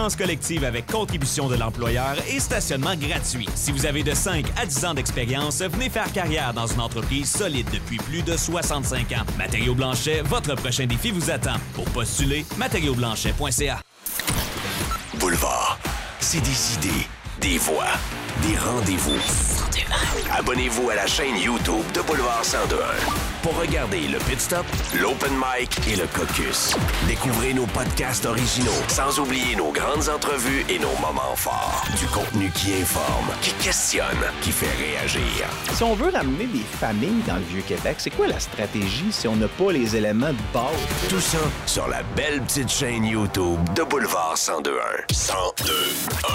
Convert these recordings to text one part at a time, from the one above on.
assurance collective avec contribution de l'employeur et stationnement gratuit. Si vous avez de 5 à 10 ans d'expérience, venez faire carrière dans une entreprise solide depuis plus de 65 ans. Matériaux Blanchet, votre prochain défi vous attend. Pour postuler, matériauxblanchet.ca. Boulevard, c'est des idées, des voix, des rendez-vous. Abonnez-vous à la chaîne YouTube de Boulevard 102.1 pour regarder le Pit Stop, l'Open Mic et le Caucus. Découvrez nos podcasts originaux, sans oublier nos grandes entrevues et nos moments forts. Du contenu qui informe, qui questionne, qui fait réagir. Si on veut ramener des familles dans le Vieux-Québec, c'est quoi la stratégie si on n'a pas les éléments de base? Tout ça sur la belle petite chaîne YouTube de Boulevard 102.1. 102.1.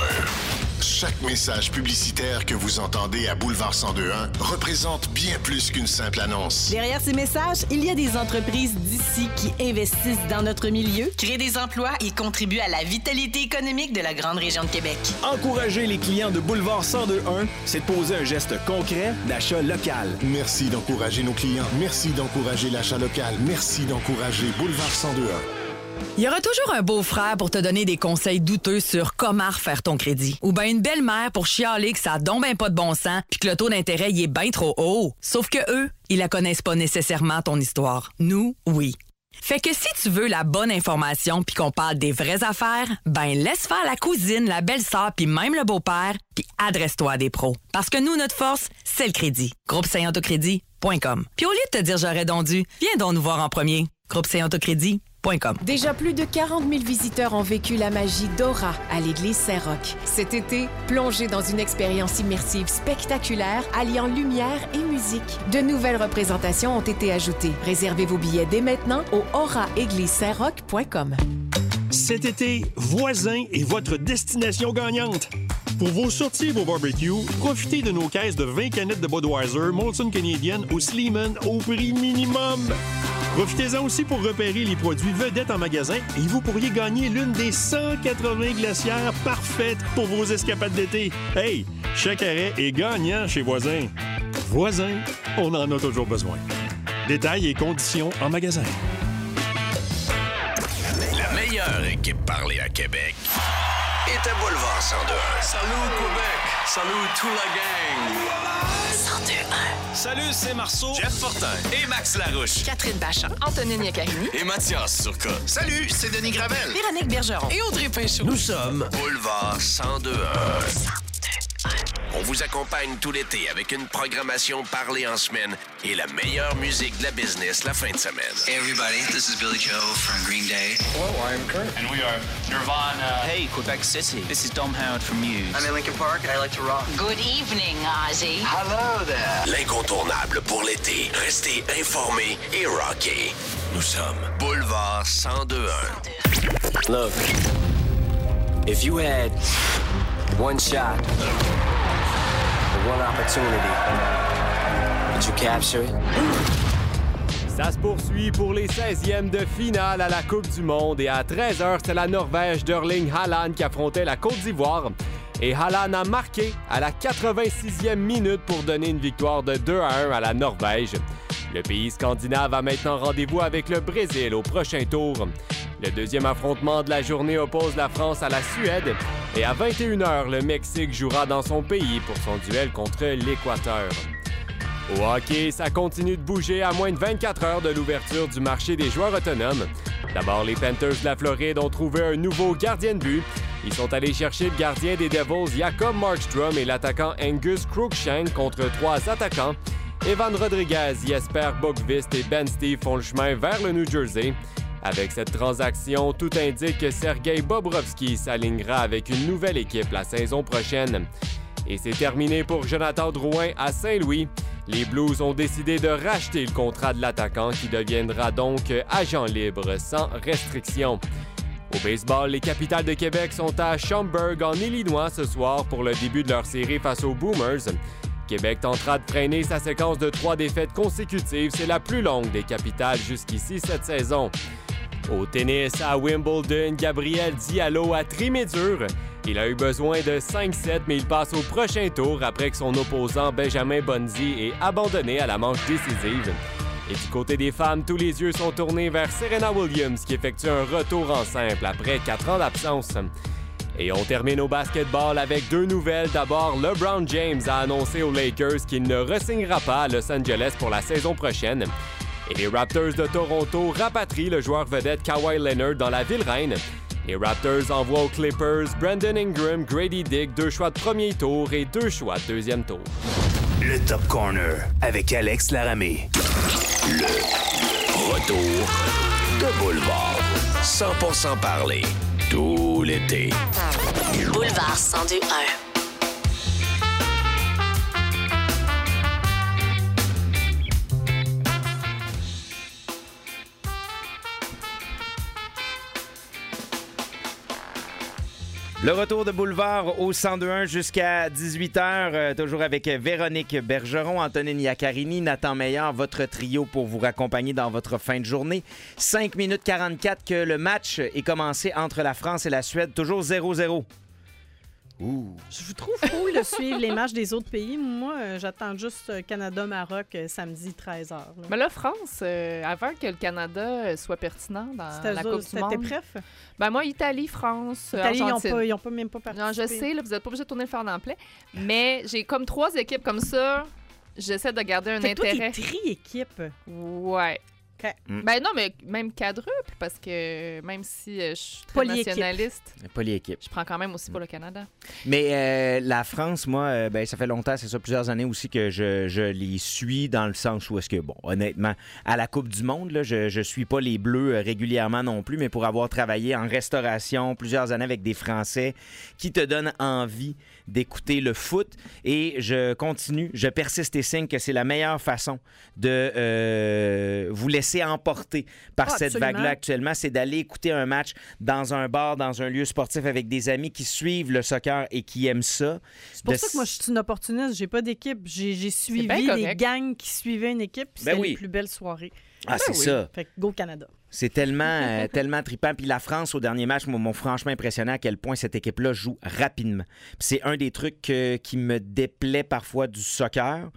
Chaque message publicitaire que vous entendez à Boulevard 102.1 représente bien plus qu'une simple annonce. Derrière ces messages, il y a des entreprises d'ici qui investissent dans notre milieu, créent des emplois et contribuent à la vitalité économique de la grande région de Québec. Encourager les clients de Boulevard 102.1, c'est de poser un geste concret d'achat local. Merci d'encourager nos clients. Merci d'encourager l'achat local. Merci d'encourager Boulevard 102.1. Il y aura toujours un beau-frère pour te donner des conseils douteux sur comment refaire ton crédit. Ou bien une belle-mère pour chialer que ça a donc ben pas de bon sens puis que le taux d'intérêt y est bien trop haut. Sauf que eux, ils la connaissent pas nécessairement ton histoire. Nous, oui. Fait que si tu veux la bonne information puis qu'on parle des vraies affaires, ben laisse faire la cousine, la belle-sœur puis même le beau-père puis adresse-toi à des pros. Parce que nous, notre force, c'est le crédit. GroupeSaintAutocrédit.com. Puis au lieu de te dire j'aurais donc dû, viens donc nous voir en premier. GroupeSaintAutocrédit.com. Déjà plus de 40 000 visiteurs ont vécu la magie d'Aura à l'église Saint-Roch. Cet été, plongez dans une expérience immersive spectaculaire alliant lumière et musique. De nouvelles représentations ont été ajoutées. Réservez vos billets dès maintenant au auraéglisesaintroch.com. Cet été, Voisin est votre destination gagnante. Pour vos sorties et vos barbecues, profitez de nos caisses de 20 canettes de Budweiser, Molson Canadian ou Sleeman au prix minimum. Profitez-en aussi pour repérer les produits vedettes en magasin et vous pourriez gagner l'une des 180 glacières parfaites pour vos escapades d'été. Hey, chaque arrêt est gagnant chez Voisin. Voisin, on en a toujours besoin. Détails et conditions en magasin. La meilleure équipe parlée à Québec est à Boulevard 102.1. Salut Québec! Salut toute la gang! 102.1. Salut, c'est Marceau, Jeff Fortin et Max Larouche. Catherine Bachand, Antonine Yakarini Et Mathias Turcotte. Salut, c'est Denis Gravel. Véronique Bergeron Et Audrey Pinchot. Nous sommes Boulevard 102.1. On vous accompagne tout l'été avec une programmation parlée en semaine et la meilleure musique de la business la fin de semaine. Hey everybody, this is Billy Joe from Green Day. Hello, I'm Kurt. And we are Nirvana. Hey, Quebec City. This is Dom Howard from Muse. I'm in Linkin Park and I like to rock. Good evening, Ozzy. Hello there. L'incontournable pour l'été. Restez informés et rockés. Nous sommes Boulevard 102.1. Look, if you had one shot, one opportunity, would you capture it? Ça se poursuit pour les 16e de finale à la Coupe du Monde et à 13h, c'est la Norvège d'Erling Haaland qui affrontait la Côte d'Ivoire. Et Haaland a marqué à la 86e minute pour donner une victoire de 2-1 à la Norvège. Le pays scandinave a maintenant rendez-vous avec le Brésil au prochain tour. Le deuxième affrontement de la journée oppose la France à la Suède. Et à 21h, le Mexique jouera dans son pays pour son duel contre l'Équateur. Au hockey, ça continue de bouger à moins de 24 heures de l'ouverture du marché des joueurs autonomes. D'abord, les Panthers de la Floride ont trouvé un nouveau gardien de but. Ils sont allés chercher le gardien des Devils, Jacob Markstrom, et l'attaquant Angus Cruikshank contre 3 attaquants. Evan Rodriguez, Jesper Bokvist et Ben Steve font le chemin vers le New Jersey. Avec cette transaction, tout indique que Sergei Bobrovski s'alignera avec une nouvelle équipe la saison prochaine. Et c'est terminé pour Jonathan Drouin à Saint-Louis. Les Blues ont décidé de racheter le contrat de l'attaquant qui deviendra donc agent libre sans restriction. Au baseball, les Capitals de Québec sont à Schaumburg en Illinois ce soir pour le début de leur série face aux Boomers. Québec tentera de freiner sa séquence de 3 défaites consécutives. C'est la plus longue des Capitals jusqu'ici cette saison. Au tennis, à Wimbledon, Gabriel Diallo a trimé dur. Il a eu besoin de 5-7, mais il passe au prochain tour après que son opposant Benjamin Bonzi ait abandonné à la manche décisive. Et du côté des femmes, tous les yeux sont tournés vers Serena Williams qui effectue un retour en simple après 4 ans d'absence. Et on termine au basketball avec 2 nouvelles. D'abord, LeBron James a annoncé aux Lakers qu'il ne re-signera pas à Los Angeles pour la saison prochaine. Et les Raptors de Toronto rapatrient le joueur vedette Kawhi Leonard dans la ville reine. Les Raptors envoient aux Clippers Brandon Ingram, Grady Dick, 2 choix de premier tour et 2 choix de deuxième tour. Le Top Corner avec Alex Laramée. Le retour de Boulevard. 100% parler. Tout l'été. Boulevard 102.1. Le retour de Boulevard au 102.1 jusqu'à 18h, toujours avec Véronique Bergeron, Antonine Iaccarini, Nathan Meillard, votre trio pour vous raccompagner dans votre fin de journée. 5 minutes 44 que le match est commencé entre la France et la Suède, toujours 0-0. Ouh. Je vous trouve cool de suivre les matchs des autres pays. Moi, j'attends juste Canada-Maroc samedi 13h. Là. Mais là, France, avant que le Canada soit pertinent dans la Coupe du Monde... C'était bref? Ben moi, Italie, France, Italie, Argentine. Ils n'ont pas même pas participé. Non, je sais, là, vous n'êtes pas obligé de tourner le fer dans le plaid. Mais j'ai comme 3 équipes comme ça. J'essaie de garder un intérêt. Toi, t'es tri-équipe. Ouais. Okay. Ben non, mais même quadruple, parce que même si je suis très nationaliste, je prends quand même aussi pour le Canada. Mais la France, moi, ça fait longtemps, c'est ça, plusieurs années aussi que je les suis dans le sens où est-ce que, bon, honnêtement, à la Coupe du Monde, là, je suis pas les Bleus régulièrement non plus, mais pour avoir travaillé en restauration plusieurs années avec des Français qui te donnent envie d'écouter le foot, et je continue, je persiste et signe que c'est la meilleure façon de vous laisser emporter par cette vague-là actuellement, c'est d'aller écouter un match dans un bar, dans un lieu sportif avec des amis qui suivent le soccer et qui aiment ça. C'est pour ça que moi, je suis une opportuniste. J'ai pas d'équipe. J'ai suivi des gangs qui suivaient une équipe, puis c'était les plus belles soirées. Ah, c'est ça. Fait que go Canada. C'est tellement, tellement trippant. Puis la France, au dernier match, m'ont franchement impressionné à quel point cette équipe-là joue rapidement. Puis c'est un des trucs qui me déplaît parfois du soccer.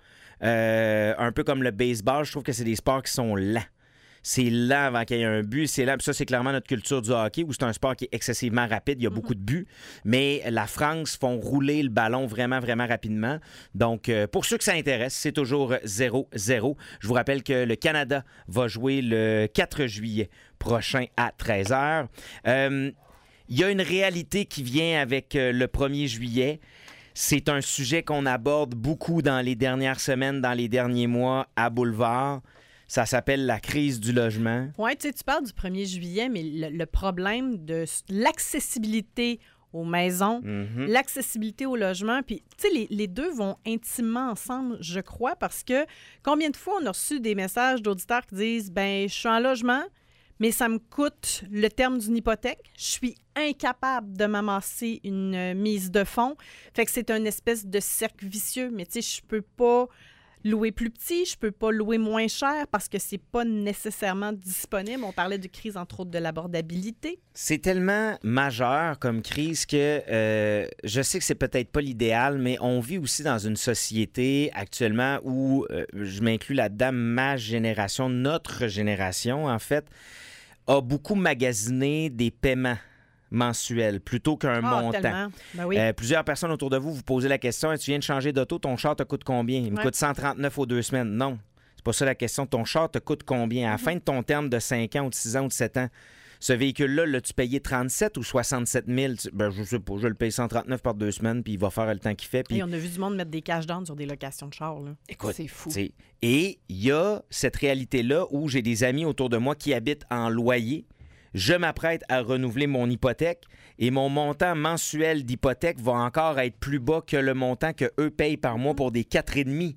Un peu comme le baseball, je trouve que c'est des sports qui sont lents. C'est lent avant qu'il y ait un but, c'est lent. Puis ça, c'est clairement notre culture du hockey, où c'est un sport qui est excessivement rapide, il y a beaucoup de buts. Mais la France font rouler le ballon vraiment, vraiment rapidement. Donc, pour ceux que ça intéresse, c'est toujours 0-0. Je vous rappelle que le Canada va jouer le 4 juillet prochain à 13h. Il y a une réalité qui vient avec le 1er juillet. C'est un sujet qu'on aborde beaucoup dans les dernières semaines, dans les derniers mois à Boulevard. Ça s'appelle la crise du logement. Oui, tu sais, tu parles du 1er juillet, mais le problème de l'accessibilité aux maisons, l'accessibilité au logement, puis tu sais, les deux vont intimement ensemble, je crois, parce que combien de fois on a reçu des messages d'auditeurs qui disent « ben je suis en logement, mais ça me coûte le terme d'une hypothèque. Je suis incapable de m'amasser une mise de fonds. » Fait que c'est une espèce de cercle vicieux, mais tu sais, je peux pas louer plus petit, je peux pas louer moins cher parce que c'est pas nécessairement disponible. On parlait de crise, entre autres, de l'abordabilité. C'est tellement majeur comme crise que je sais que c'est peut-être pas l'idéal, mais on vit aussi dans une société actuellement où, je m'inclus là-dedans, ma génération, notre génération, en fait, a beaucoup magasiné des paiements mensuel plutôt qu'un montant. Ben oui. Plusieurs personnes autour de vous vous posez la question, tu viens de changer d'auto, ton char te coûte combien? Il me coûte 139 aux 2 semaines. Non, c'est pas ça la question. Ton char te coûte combien? À la fin de ton terme de 5 ans ou de 6 ans ou de 7 ans, ce véhicule-là, l'as-tu payé 37 ou 67 000? Ben, je sais pas, je le paye 139 par 2 semaines, puis il va faire le temps qu'il fait. Puis... Et on a vu du monde mettre des cash down sur des locations de chars. Là. Écoute, c'est fou. Et il y a cette réalité-là où j'ai des amis autour de moi qui habitent en loyer. Je m'apprête à renouveler mon hypothèque et mon montant mensuel d'hypothèque va encore être plus bas que le montant qu'eux payent par mois pour des 4,5.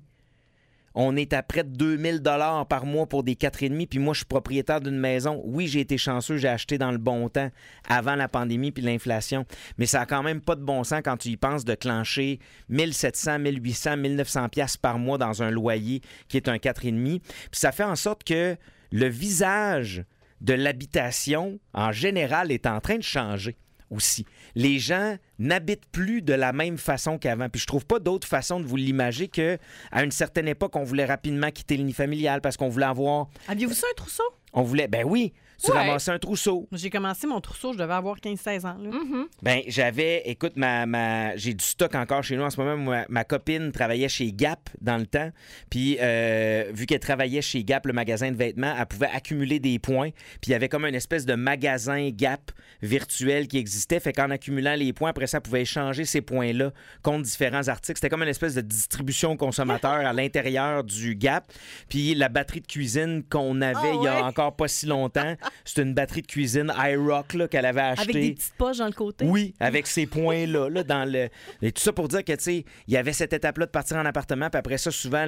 On est à près de 2000 $ par mois pour des 4,5. Puis moi, je suis propriétaire d'une maison. Oui, j'ai été chanceux, j'ai acheté dans le bon temps avant la pandémie puis l'inflation. Mais ça n'a quand même pas de bon sens quand tu y penses de clencher 1700, 1800, 1900 $ par mois dans un loyer qui est un 4,5. Puis ça fait en sorte que le visage de l'habitation, en général, est en train de changer aussi. Les gens n'habitent plus de la même façon qu'avant. Puis je trouve pas d'autre façon de vous l'imager qu'à une certaine époque, on voulait rapidement quitter le nid familial parce qu'on voulait avoir... Aviez-vous ça, un trousseau? On voulait... Ben oui, tu ramassais un trousseau. J'ai commencé mon trousseau, je devais avoir 15-16 ans. Là. Ben j'avais... Écoute, j'ai du stock encore chez nous en ce moment. Ma copine travaillait chez Gap dans le temps. Puis vu qu'elle travaillait chez Gap, le magasin de vêtements, elle pouvait accumuler des points. Puis il y avait comme une espèce de magasin Gap virtuel qui existait. Fait qu'en accumulant les points, après ça, elle pouvait échanger ces points-là contre différents articles. C'était comme une espèce de distribution aux consommateurs à l'intérieur du Gap. Puis la batterie de cuisine qu'on avait il y a encore pas si longtemps, c'est une batterie de cuisine iRock là, qu'elle avait achetée. Avec des petites poches dans le côté. Oui, avec ces points-là. Là, dans le... Et tout ça pour dire que, tu sais, il y avait cette étape-là de partir en appartement. Puis après ça, souvent,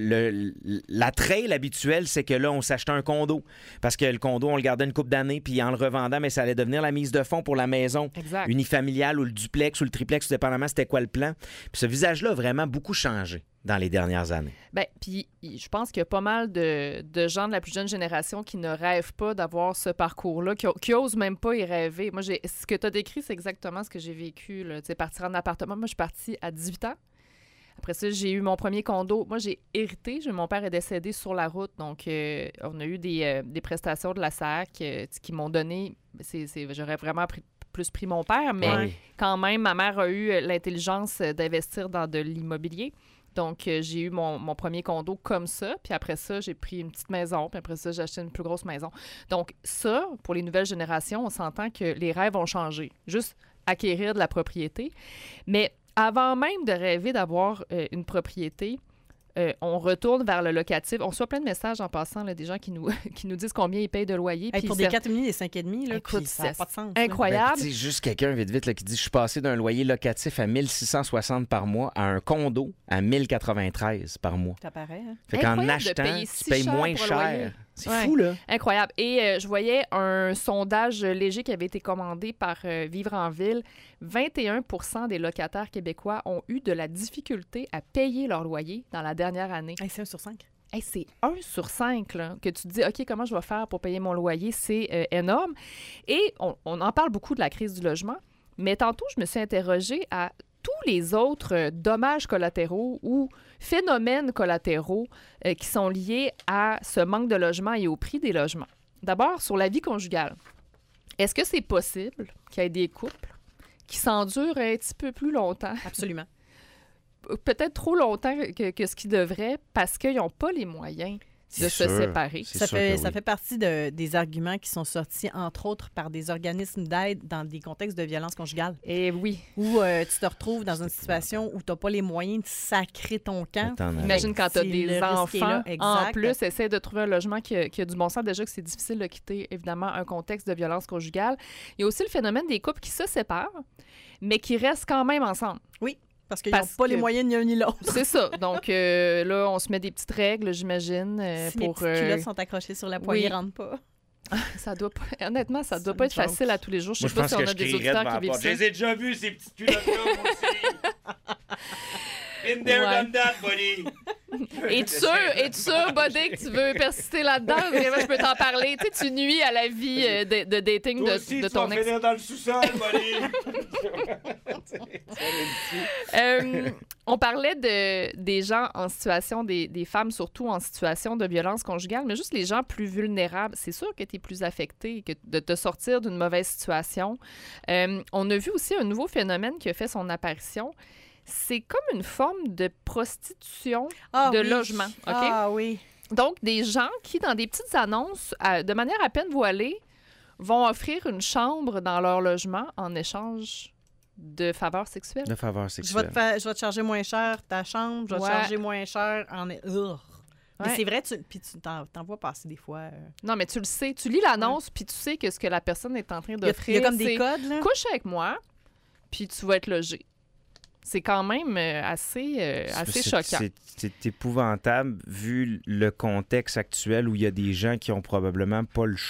la trail habituelle, c'est que là, on s'achetait un condo. Parce que le condo, on le gardait une couple d'années. Puis en le revendant, mais ça allait devenir la mise de fonds pour la maison unifamiliale ou le duplex ou le triplex, dépendamment c'était quoi le plan. Puis ce visage-là a vraiment beaucoup changé dans les dernières années. Bien, puis je pense qu'il y a pas mal de gens de la plus jeune génération qui ne rêvent pas d'avoir ce parcours-là, qui osent même pas y rêver. Moi, ce que tu as décrit, c'est exactement ce que j'ai vécu. Tu sais, partir en appartement. Moi, je suis partie à 18 ans. Après ça, j'ai eu mon premier condo. Moi, j'ai hérité. Mon père est décédé sur la route. Donc, on a eu des prestations de la SAC qui m'ont donné... J'aurais vraiment plus pris mon père, mais quand même, ma mère a eu l'intelligence d'investir dans de l'immobilier. Donc, j'ai eu mon premier condo comme ça. Puis après ça, j'ai pris une petite maison. Puis après ça, j'ai acheté une plus grosse maison. Donc, ça, pour les nouvelles générations, on s'entend que les rêves ont changé. Juste acquérir de la propriété. Mais avant même de rêver d'avoir une propriété, on retourne vers le locatif. On reçoit plein de messages en passant, là, des gens qui nous disent combien ils payent de loyer. Pour des 4,5 et 5,5, écoute, ça n'a pas de sens. Incroyable. Ben, juste quelqu'un, vite, là, qui dit « Je suis passé d'un loyer locatif à 1660 par mois à un condo à 1093 par mois. » Ça paraît, hein? Fait qu'en achetant, tu payes moins cher. C'est fou, là. Incroyable. Et je voyais un sondage léger qui avait été commandé par Vivre en Ville. 21 % des locataires québécois ont eu de la difficulté à payer leur loyer dans la dernière année. C'est 1 sur 5. C'est 1 sur 5 là, que tu te dis, OK, comment je vais faire pour payer mon loyer? C'est énorme. Et on en parle beaucoup de la crise du logement, mais tantôt, je me suis interrogée à tous les autres dommages collatéraux ou phénomènes collatéraux qui sont liés à ce manque de logement et au prix des logements. D'abord, sur la vie conjugale. Est-ce que c'est possible qu'il y ait des couples qui s'endurent un petit peu plus longtemps? Absolument. Peut-être trop longtemps que ce qu'ils devraient parce qu'ils n'ont pas les moyens de se séparer. Ça fait partie des arguments qui sont sortis, entre autres, par des organismes d'aide dans des contextes de violence conjugale. Et oui. Où tu te retrouves dans une situation où tu n'as pas les moyens de sacrer ton camp. Imagine quand tu as des enfants, en plus, essaie de trouver un logement qui a du bon sens. Déjà que c'est difficile de quitter, évidemment, un contexte de violence conjugale. Il y a aussi le phénomène des couples qui se séparent, mais qui restent quand même ensemble. Oui. Parce qu'ils n'ont pas les moyens ni un ni l'autre. C'est ça. Donc là, on se met des petites règles, j'imagine. Si les petites culottes sont accrochées sur la poignée, ils ne rentrent pas. Ça doit pas... Honnêtement, ça doit pas être facile à tous les jours. Je sais pas si on a des auditeurs qui vivent ça. Je les ai déjà vus, ces petites culottes-là, moi aussi. In there, done that, buddy. Es-tu sûr, buddy, que tu veux persister là-dedans? Je peux t'en parler. Tu sais, tu nuis à la vie de dating toi aussi, de ton ex. Tu vas finir dans le sous-sol, buddy. On parlait des gens en situation, des femmes surtout en situation de violence conjugale, mais juste les gens plus vulnérables. C'est sûr que tu es plus affecté que de te sortir d'une mauvaise situation. On a vu aussi un nouveau phénomène qui a fait son apparition. C'est comme une forme de prostitution logement. Okay? Ah oui. Donc, des gens qui, dans des petites annonces, de manière à peine voilée, vont offrir une chambre dans leur logement en échange de faveurs sexuelles. De faveurs sexuelles. Je vais te charger moins cher ta chambre, je vais te charger moins cher en... Mais c'est vrai, puis tu t'en vois passer des fois. Non, mais tu le sais. Tu lis l'annonce, puis tu sais que ce que la personne est en train d'offrir, il y a comme des codes, là. Couche avec moi, puis tu vas être logé. C'est quand même assez choquant. C'est épouvantable vu le contexte actuel où il y a des gens qui ont probablement pas le choix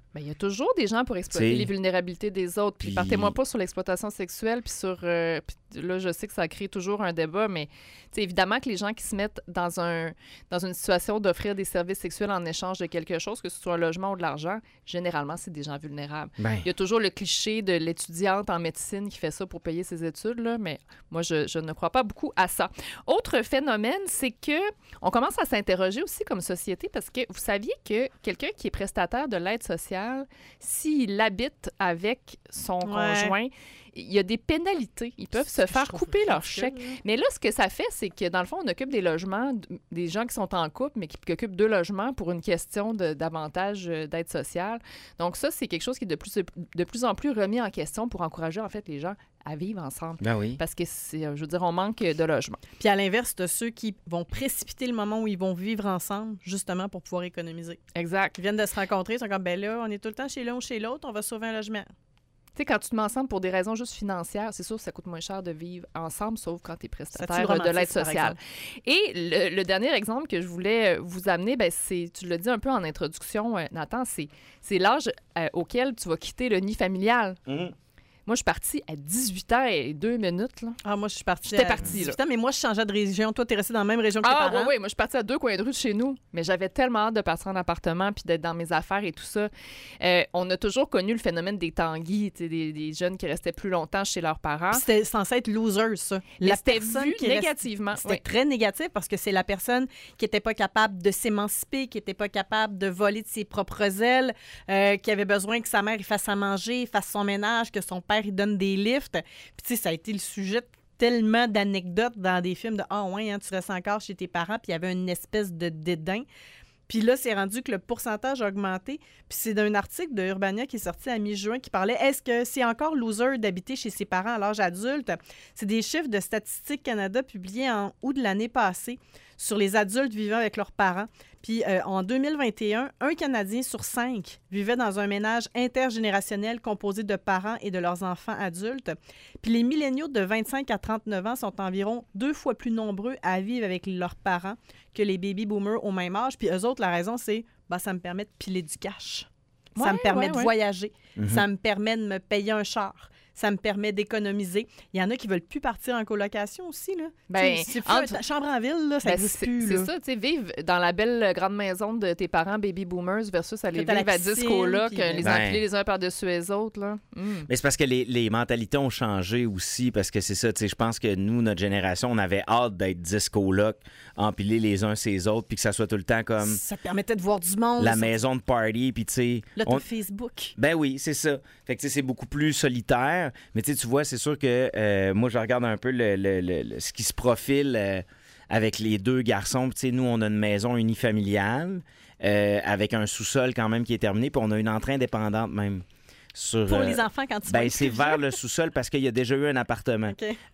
Il y a toujours des gens pour exploiter les vulnérabilités des autres. Puis partez-moi pas sur l'exploitation sexuelle, puis sur... puis là, je sais que ça crée toujours un débat, mais évidemment que les gens qui se mettent dans une situation d'offrir des services sexuels en échange de quelque chose, que ce soit un logement ou de l'argent, généralement, c'est des gens vulnérables. Il y a toujours le cliché de l'étudiante en médecine qui fait ça pour payer ses études, là, mais moi, je ne crois pas beaucoup à ça. Autre phénomène, c'est que on commence à s'interroger aussi comme société parce que vous saviez que quelqu'un qui est prestataire de l'aide sociale, s'il habite avec son conjoint, il y a des pénalités. Ils peuvent se faire couper leur chèque. Mais là, ce que ça fait, c'est que dans le fond, on occupe des logements, des gens qui sont en couple, mais qui occupent 2 logements pour une question d'avantage d'aide sociale. Donc ça, c'est quelque chose qui est de plus en plus remis en question pour encourager en fait les gens à vivre ensemble. Ben oui. Parce que, je veux dire, on manque de logements. Puis à l'inverse de ceux qui vont précipiter le moment où ils vont vivre ensemble, justement pour pouvoir économiser. Exact. Ils viennent de se rencontrer, ils sont comme, ben là, on est tout le temps chez l'un ou chez l'autre, on va sauver un logement. Tu sais, quand tu te mets ensemble pour des raisons juste financières, c'est sûr que ça coûte moins cher de vivre ensemble, sauf quand tu es prestataire de l'aide sociale. Et le dernier exemple que je voulais vous amener, c'est, tu l'as dit un peu en introduction, Nathan, c'est l'âge auquel tu vas quitter le nid familial. Mmh. Moi, je suis partie à 18 ans et 2 minutes. Là. Ah, moi, je suis partie à 18 ans, mais moi, je changeais de région. Toi, tu es restée dans la même région que tes parents. Oui, moi, je suis partie à 2 coins de rue de chez nous. Mais j'avais tellement hâte de partir en appartement puis d'être dans mes affaires et tout ça. On a toujours connu le phénomène des tanguis, des jeunes qui restaient plus longtemps chez leurs parents. Puis c'était censé être loser, ça. Mais c'était vu négativement. C'était très négatif parce que c'est la personne qui n'était pas capable de s'émanciper, qui n'était pas capable de voler de ses propres ailes, qui avait besoin que sa mère il fasse à manger, fasse son ménage, que son père il donne des lifts. Puis tu sais, ça a été le sujet de tellement d'anecdotes dans des films de « Ah ouais, hein, tu restes encore chez tes parents », puis il y avait une espèce de dédain. Puis là, c'est rendu que le pourcentage a augmenté. Puis c'est d'un article de Urbania qui est sorti à mi-juin qui parlait « Est-ce que c'est encore loser d'habiter chez ses parents à l'âge adulte? » C'est des chiffres de Statistique Canada publiés en août de l'année passée sur les adultes vivant avec leurs parents. Puis en 2021, 1 Canadien sur 5 vivait dans un ménage intergénérationnel composé de parents et de leurs enfants adultes. Puis les milléniaux de 25 à 39 ans sont environ 2 fois plus nombreux à vivre avec leurs parents que les baby-boomers au même âge. Puis eux autres, la raison, c'est ça me permet de piler du cash. Ça me permet de voyager. Mm-hmm. Ça me permet de me payer un char. Ça me permet d'économiser. Il y en a qui ne veulent plus partir en colocation aussi. Là. Si chambre en ville, là, ça n'existe plus. C'est ça, tu sais, vivre dans la belle grande maison de tes parents baby boomers versus aller vivre à disco-là, les empiler les uns par-dessus les autres. Là. Mais c'est parce que les mentalités ont changé aussi, parce que c'est ça, tu sais, je pense que nous, notre génération, on avait hâte d'être disco-là, empilés les uns sur les autres, puis que ça soit tout le temps comme... Ça permettait de voir du monde. La maison de party, puis tu sais... Là, t'as Facebook. Ben oui, c'est ça. Fait que tu sais, c'est beaucoup plus solitaire. Mais tu vois, c'est sûr que moi, je regarde un peu ce qui se profile avec les 2 garçons. Nous, on a une maison unifamiliale avec un sous-sol quand même qui est terminé, puis on a une entrée indépendante même. Pour les enfants, quand tu vas c'est vers le sous-sol parce qu'il y a déjà eu un appartement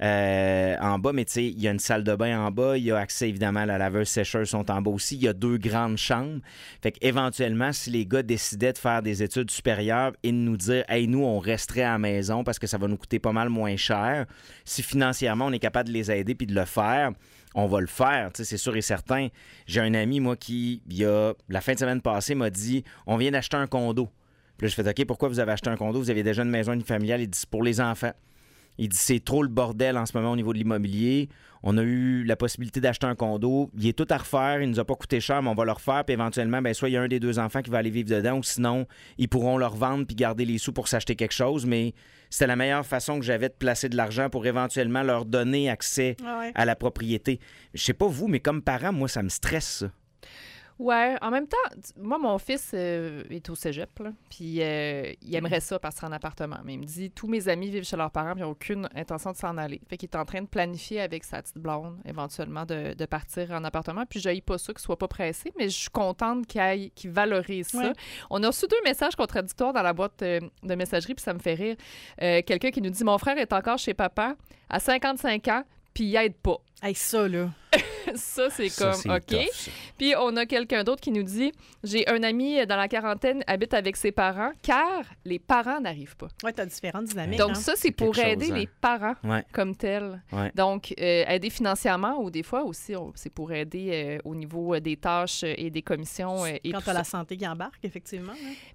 en bas, mais tu sais, il y a une salle de bain en bas, il y a accès évidemment à la laveuse sécheuse sont en bas aussi, il y a 2 grandes chambres. Fait qu'éventuellement, si les gars décidaient de faire des études supérieures et de nous dire « Hey, nous, on resterait à la maison parce que ça va nous coûter pas mal moins cher », si financièrement, on est capable de les aider puis de le faire, on va le faire, tu sais, c'est sûr et certain. J'ai un ami, moi, qui, la fin de semaine passée, m'a dit « On vient d'acheter un condo ». Puis là, je fais « OK, pourquoi vous avez acheté un condo? Vous aviez déjà une maison unifamiliale. » Il dit « C'est pour les enfants. » Il dit « C'est trop le bordel en ce moment au niveau de l'immobilier. On a eu la possibilité d'acheter un condo. Il est tout à refaire. Il nous a pas coûté cher, mais on va le refaire. Puis éventuellement, soit il y a un des 2 enfants qui va aller vivre dedans, ou sinon, ils pourront le revendre puis garder les sous pour s'acheter quelque chose. Mais c'était la meilleure façon que j'avais de placer de l'argent pour éventuellement leur donner accès à la propriété. Je sais pas vous, mais comme parent, moi, ça me stresse, ça. Ouais, en même temps, moi, mon fils est au cégep, là, puis il aimerait ça partir en appartement. Mais il me dit, tous mes amis vivent chez leurs parents, puis ils n'ont aucune intention de s'en aller. Fait qu'il est en train de planifier avec sa petite blonde, éventuellement, de partir en appartement. Puis je n'haïs pas ça, qu'il ne soit pas pressé, mais je suis contente qu'il valorise ça. On a reçu 2 messages contradictoires dans la boîte de messagerie, puis ça me fait rire. Quelqu'un qui nous dit, mon frère est encore chez papa à 55 ans, puis il aide pas. Hey, ça, là. Ça, c'est OK. Tough, ça. Puis, on a quelqu'un d'autre qui nous dit « J'ai un ami dans la quarantaine, habite avec ses parents, car les parents n'arrivent pas. » Oui, tu as différentes dynamiques. Donc, ça, c'est pour aider les parents comme tels. Ouais. Donc, aider financièrement ou des fois aussi, c'est pour aider au niveau des tâches et des commissions. Et quand tu as la santé qui embarque, effectivement. Hein. Mais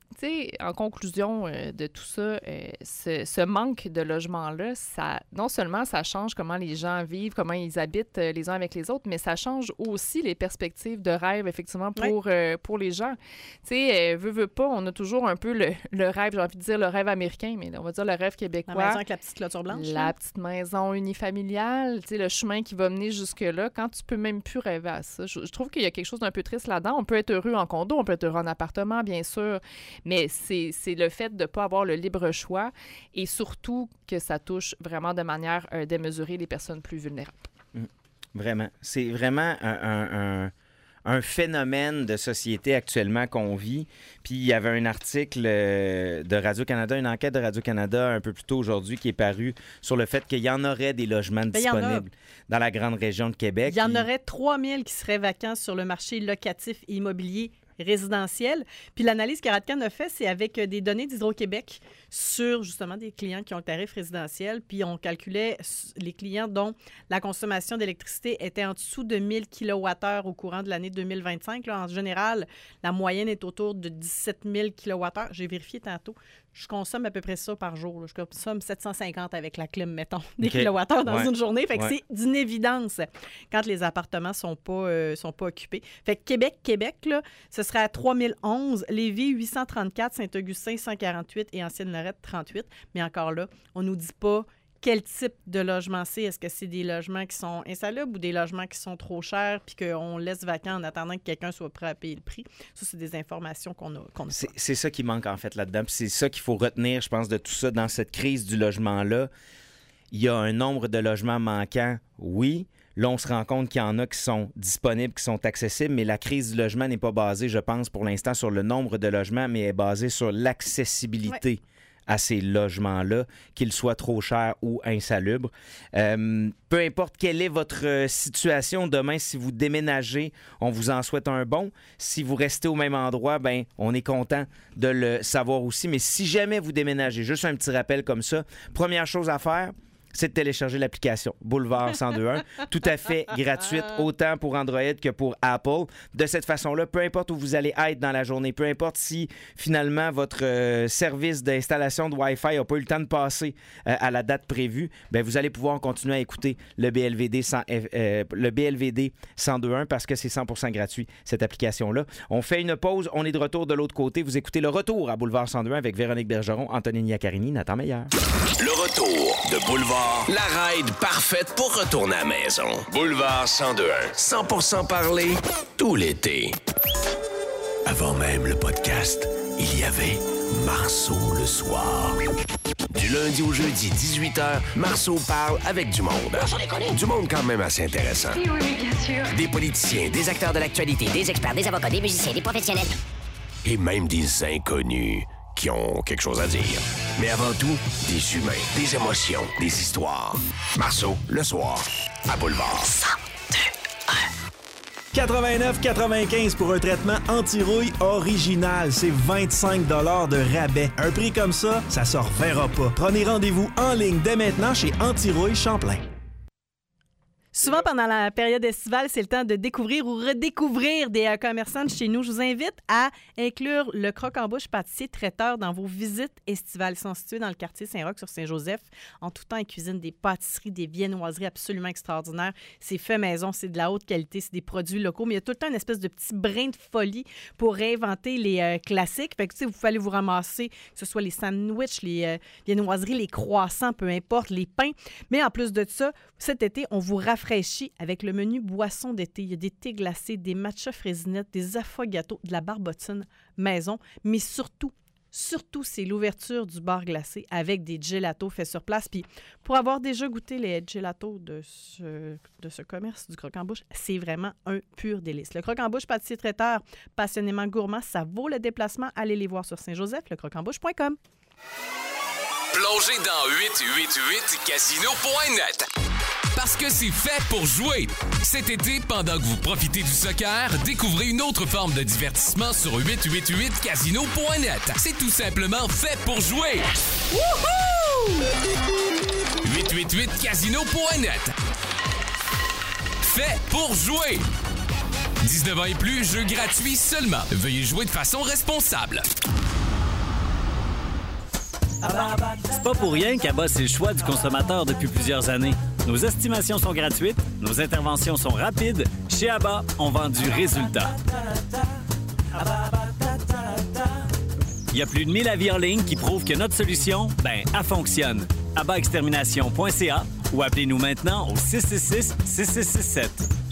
sais, en conclusion de tout ça, ce manque de logement-là, ça, non seulement ça change comment les gens vivent, comment ils habitent les uns avec les autres, mais ça change aussi les perspectives de rêve, effectivement, pour les gens. Tu sais, veut pas, on a toujours un peu le rêve, j'ai envie de dire le rêve américain, mais on va dire le rêve québécois. La maison avec la petite clôture blanche. La petite maison unifamiliale, tu sais, le chemin qui va mener jusque-là, quand tu peux même plus rêver à ça. Je trouve qu'il y a quelque chose d'un peu triste là-dedans. On peut être heureux en condo, on peut être heureux en appartement, bien sûr, mais c'est le fait de ne pas avoir le libre choix et surtout que ça touche vraiment de manière démesurée les personnes plus vulnérables. Vraiment. C'est vraiment un phénomène de société actuellement qu'on vit. Puis il y avait un article de Radio-Canada, une enquête de Radio-Canada un peu plus tôt aujourd'hui qui est parue sur le fait qu'il y en aurait des logements disponibles dans la grande région de Québec. Il y en aurait 3000 qui seraient vacants sur le marché locatif et immobilier résidentiel. Puis l'analyse que Radcan a fait, c'est avec des données d'Hydro-Québec sur justement des clients qui ont le tarif résidentiel. Puis on calculait les clients dont la consommation d'électricité était en dessous de 1000 kWh au courant de l'année 2025. Là, en général, la moyenne est autour de 17 000 kWh. J'ai vérifié tantôt. Je consomme à peu près ça par jour. Là. Je consomme 750 avec la clim, mettons, des kilowattheures dans une journée. Fait que c'est d'une évidence quand les appartements sont pas occupés. Fait que Québec, là, ce serait à 3011, Lévis 834, Saint-Augustin 148 et Ancienne-Lorette 38. Mais encore là, on nous dit pas quel type de logement c'est. Est-ce que c'est des logements qui sont insalubres ou des logements qui sont trop chers puis qu'on laisse vacant en attendant que quelqu'un soit prêt à payer le prix? Ça, c'est des informations qu'on a. C'est ça qui manque, en fait, là-dedans. Puis c'est ça qu'il faut retenir, je pense, de tout ça dans cette crise du logement-là. Il y a un nombre de logements manquants, oui. Là, on se rend compte qu'il y en a qui sont disponibles, qui sont accessibles, mais la crise du logement n'est pas basée, je pense, pour l'instant, sur le nombre de logements, mais est basée sur l'accessibilité à ces logements-là, qu'ils soient trop chers ou insalubres. Peu importe quelle est votre situation demain, si vous déménagez, on vous en souhaite un bon. Si vous restez au même endroit, ben on est content de le savoir aussi. Mais si jamais vous déménagez, juste un petit rappel comme ça, première chose à faire, c'est de télécharger l'application Boulevard 1021, tout à fait gratuite, autant pour Android que pour Apple. De cette façon-là, peu importe où vous allez être dans la journée, peu importe si finalement votre service d'installation de Wi-Fi n'a pas eu le temps de passer à la date prévue, bien, vous allez pouvoir continuer à écouter le BLVD 1021 parce que c'est 100% gratuit, cette application-là. On fait une pause, on est de retour de l'autre côté. Vous écoutez Le Retour à Boulevard 102 avec Véronique Bergeron, Antonine Iaccarini, Nathan Meilleur. Le Retour de Boulevard. La ride parfaite pour retourner à la maison. Boulevard 1021. 100% parler tout l'été. Avant même le podcast, il y avait Marceau le soir. Du lundi au jeudi, 18h, Marceau parle avec du monde. Du monde quand même assez intéressant. Oui, bien sûr. Des politiciens, des acteurs de l'actualité, des experts, des avocats, des musiciens, des professionnels. Et même des inconnus qui ont quelque chose à dire. Mais avant tout, des humains, des émotions, des histoires. Marceau, le soir, à Boulevard. 89,95 pour un traitement anti-rouille original. C'est 25 $ de rabais. Un prix comme ça, ça se reverra pas. Prenez rendez-vous en ligne dès maintenant chez Anti-Rouille Champlain. Souvent, pendant la période estivale, c'est le temps de découvrir ou redécouvrir des commerçants de chez nous. Je vous invite à inclure le Croc-en-Bouche pâtissier traiteur dans vos visites estivales. Ils sont situés dans le quartier Saint-Roch sur Saint-Joseph. En tout temps, ils cuisinent des pâtisseries, des viennoiseries absolument extraordinaires. C'est fait maison, c'est de la haute qualité, c'est des produits locaux, mais il y a tout le temps une espèce de petit brin de folie pour réinventer les classiques. Fait que, tu sais, vous pouvez aller vous ramasser, que ce soit les sandwichs, les viennoiseries, les croissants, peu importe, les pains. Mais en plus de ça, cet été, on vous rafraîchit avec le menu boisson d'été. Il y a des thés glacés, des matcha fraisinettes, des affogatos, de la barbotine maison, mais surtout, c'est l'ouverture du bar glacé avec des gelatos faits sur place. Puis pour avoir déjà goûté les gelatos de ce commerce du Croc-en-Bouche, c'est vraiment un pur délice. Le Croc-en-Bouche pâtissier traiteur, passionnément gourmand, ça vaut le déplacement. Allez les voir sur Saint-Joseph, lecroc-en-bouche.com. Plongez dans 888casino.net. Parce que c'est fait pour jouer. Cet été, pendant que vous profitez du soccer, découvrez une autre forme de divertissement sur 888casino.net. C'est tout simplement fait pour jouer. Wouhou! 888casino.net. Fait pour jouer. 19 ans et plus, jeu gratuit seulement. Veuillez jouer de façon responsable. C'est pas pour rien qu'Abba, c'est le choix du consommateur depuis plusieurs années. Nos estimations sont gratuites, nos interventions sont rapides. Chez Abba, on vend du résultat. Il y a plus de 1000 avis en ligne qui prouvent que notre solution, elle fonctionne. ABBAextermination.ca ou appelez-nous maintenant au 666-6667.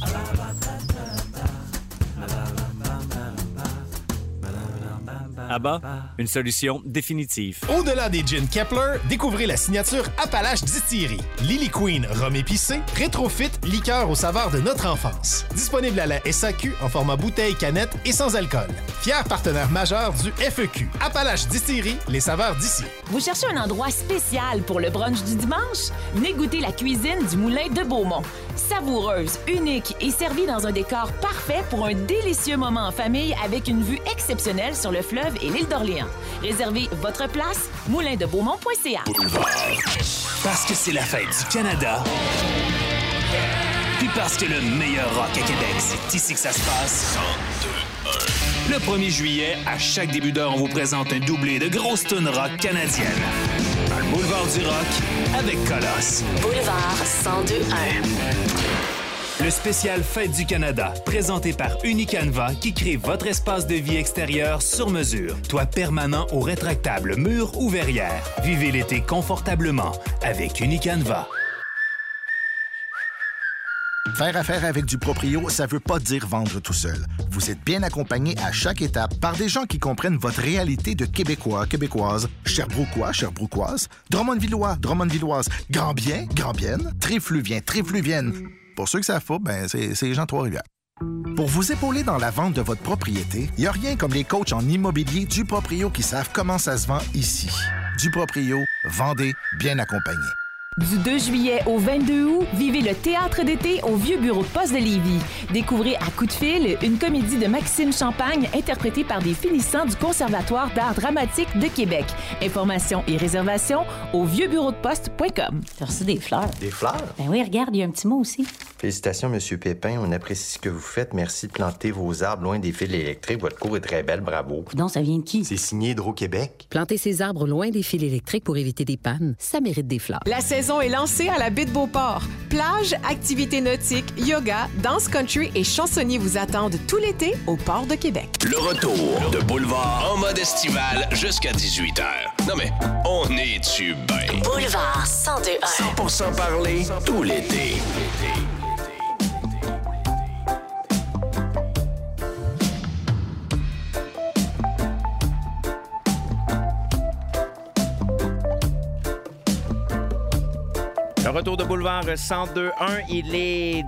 Abba, une solution définitive. Au-delà des gins Kepler, découvrez la signature Appalache Distillery. Lily Queen, rhum épicé, Rétrofit, liqueur aux saveurs de notre enfance. Disponible à la SAQ en format bouteille, canette et sans alcool. Fier partenaire majeur du FEQ. Appalache Distillery, les saveurs d'ici. Vous cherchez un endroit spécial pour le brunch du dimanche? Venez goûter la cuisine du Moulin de Beaumont. Savoureuse, unique et servie dans un décor parfait pour un délicieux moment en famille avec une vue exceptionnelle sur le fleuve et l'île d'Orléans. Réservez votre place, moulindebeaumont.ca. Parce que c'est la fête du Canada. Puis parce que le meilleur rock à Québec, c'est ici que ça se passe. 102.1. Le 1er juillet, à chaque début d'heure, on vous présente un doublé de grosses tunes rock canadiennes. Dans le boulevard du rock avec Colosse. Boulevard 102.1. Le spécial Fête du Canada, présenté par Unicanva, qui crée votre espace de vie extérieur sur mesure. Toit permanent ou rétractable, mur ou verrière. Vivez l'été confortablement avec Unicanva. Faire affaire avec du proprio, ça veut pas dire vendre tout seul. Vous êtes bien accompagné à chaque étape par des gens qui comprennent votre réalité de Québécois, Québécoises, Sherbrookois, Sherbrookoises, Drummondvillois, Drummondvilloises, Granbiens, Grambiennes, Tréfluviens, Tréfluviennes. Pour ceux que ça faut, c'est les gens de Trois-Rivières. Pour vous épauler dans la vente de votre propriété, il n'y a rien comme les coachs en immobilier du proprio qui savent comment ça se vend ici. Du proprio, vendez bien accompagné. Du 2 juillet au 22 août, vivez le théâtre d'été au Vieux Bureau de poste de Lévis. Découvrez À coup de fil, une comédie de Maxime Champagne interprétée par des finissants du Conservatoire d'art dramatique de Québec. Informations et réservations au vieuxbureaudeposte.com. T'as reçu des fleurs. Des fleurs? Ben oui, regarde, il y a un petit mot aussi. Félicitations, M. Pépin. On apprécie ce que vous faites. Merci de planter vos arbres loin des fils électriques. Votre cour est très belle. Bravo. Coudonc, ça vient de qui? C'est signé Hydro-Québec. Planter ses arbres loin des fils électriques pour éviter des pannes, ça mérite des fleurs. La saison est lancée à la baie de Beauport. Plage, activités nautiques, yoga, danse country et chansonniers vous attendent tout l'été au Port de Québec. Le retour de Boulevard en mode estival jusqu'à 18h. Non mais, on est-tu bien? Boulevard 102.1. 100% parler tout l'été. Le retour de Boulevard 102.1, il est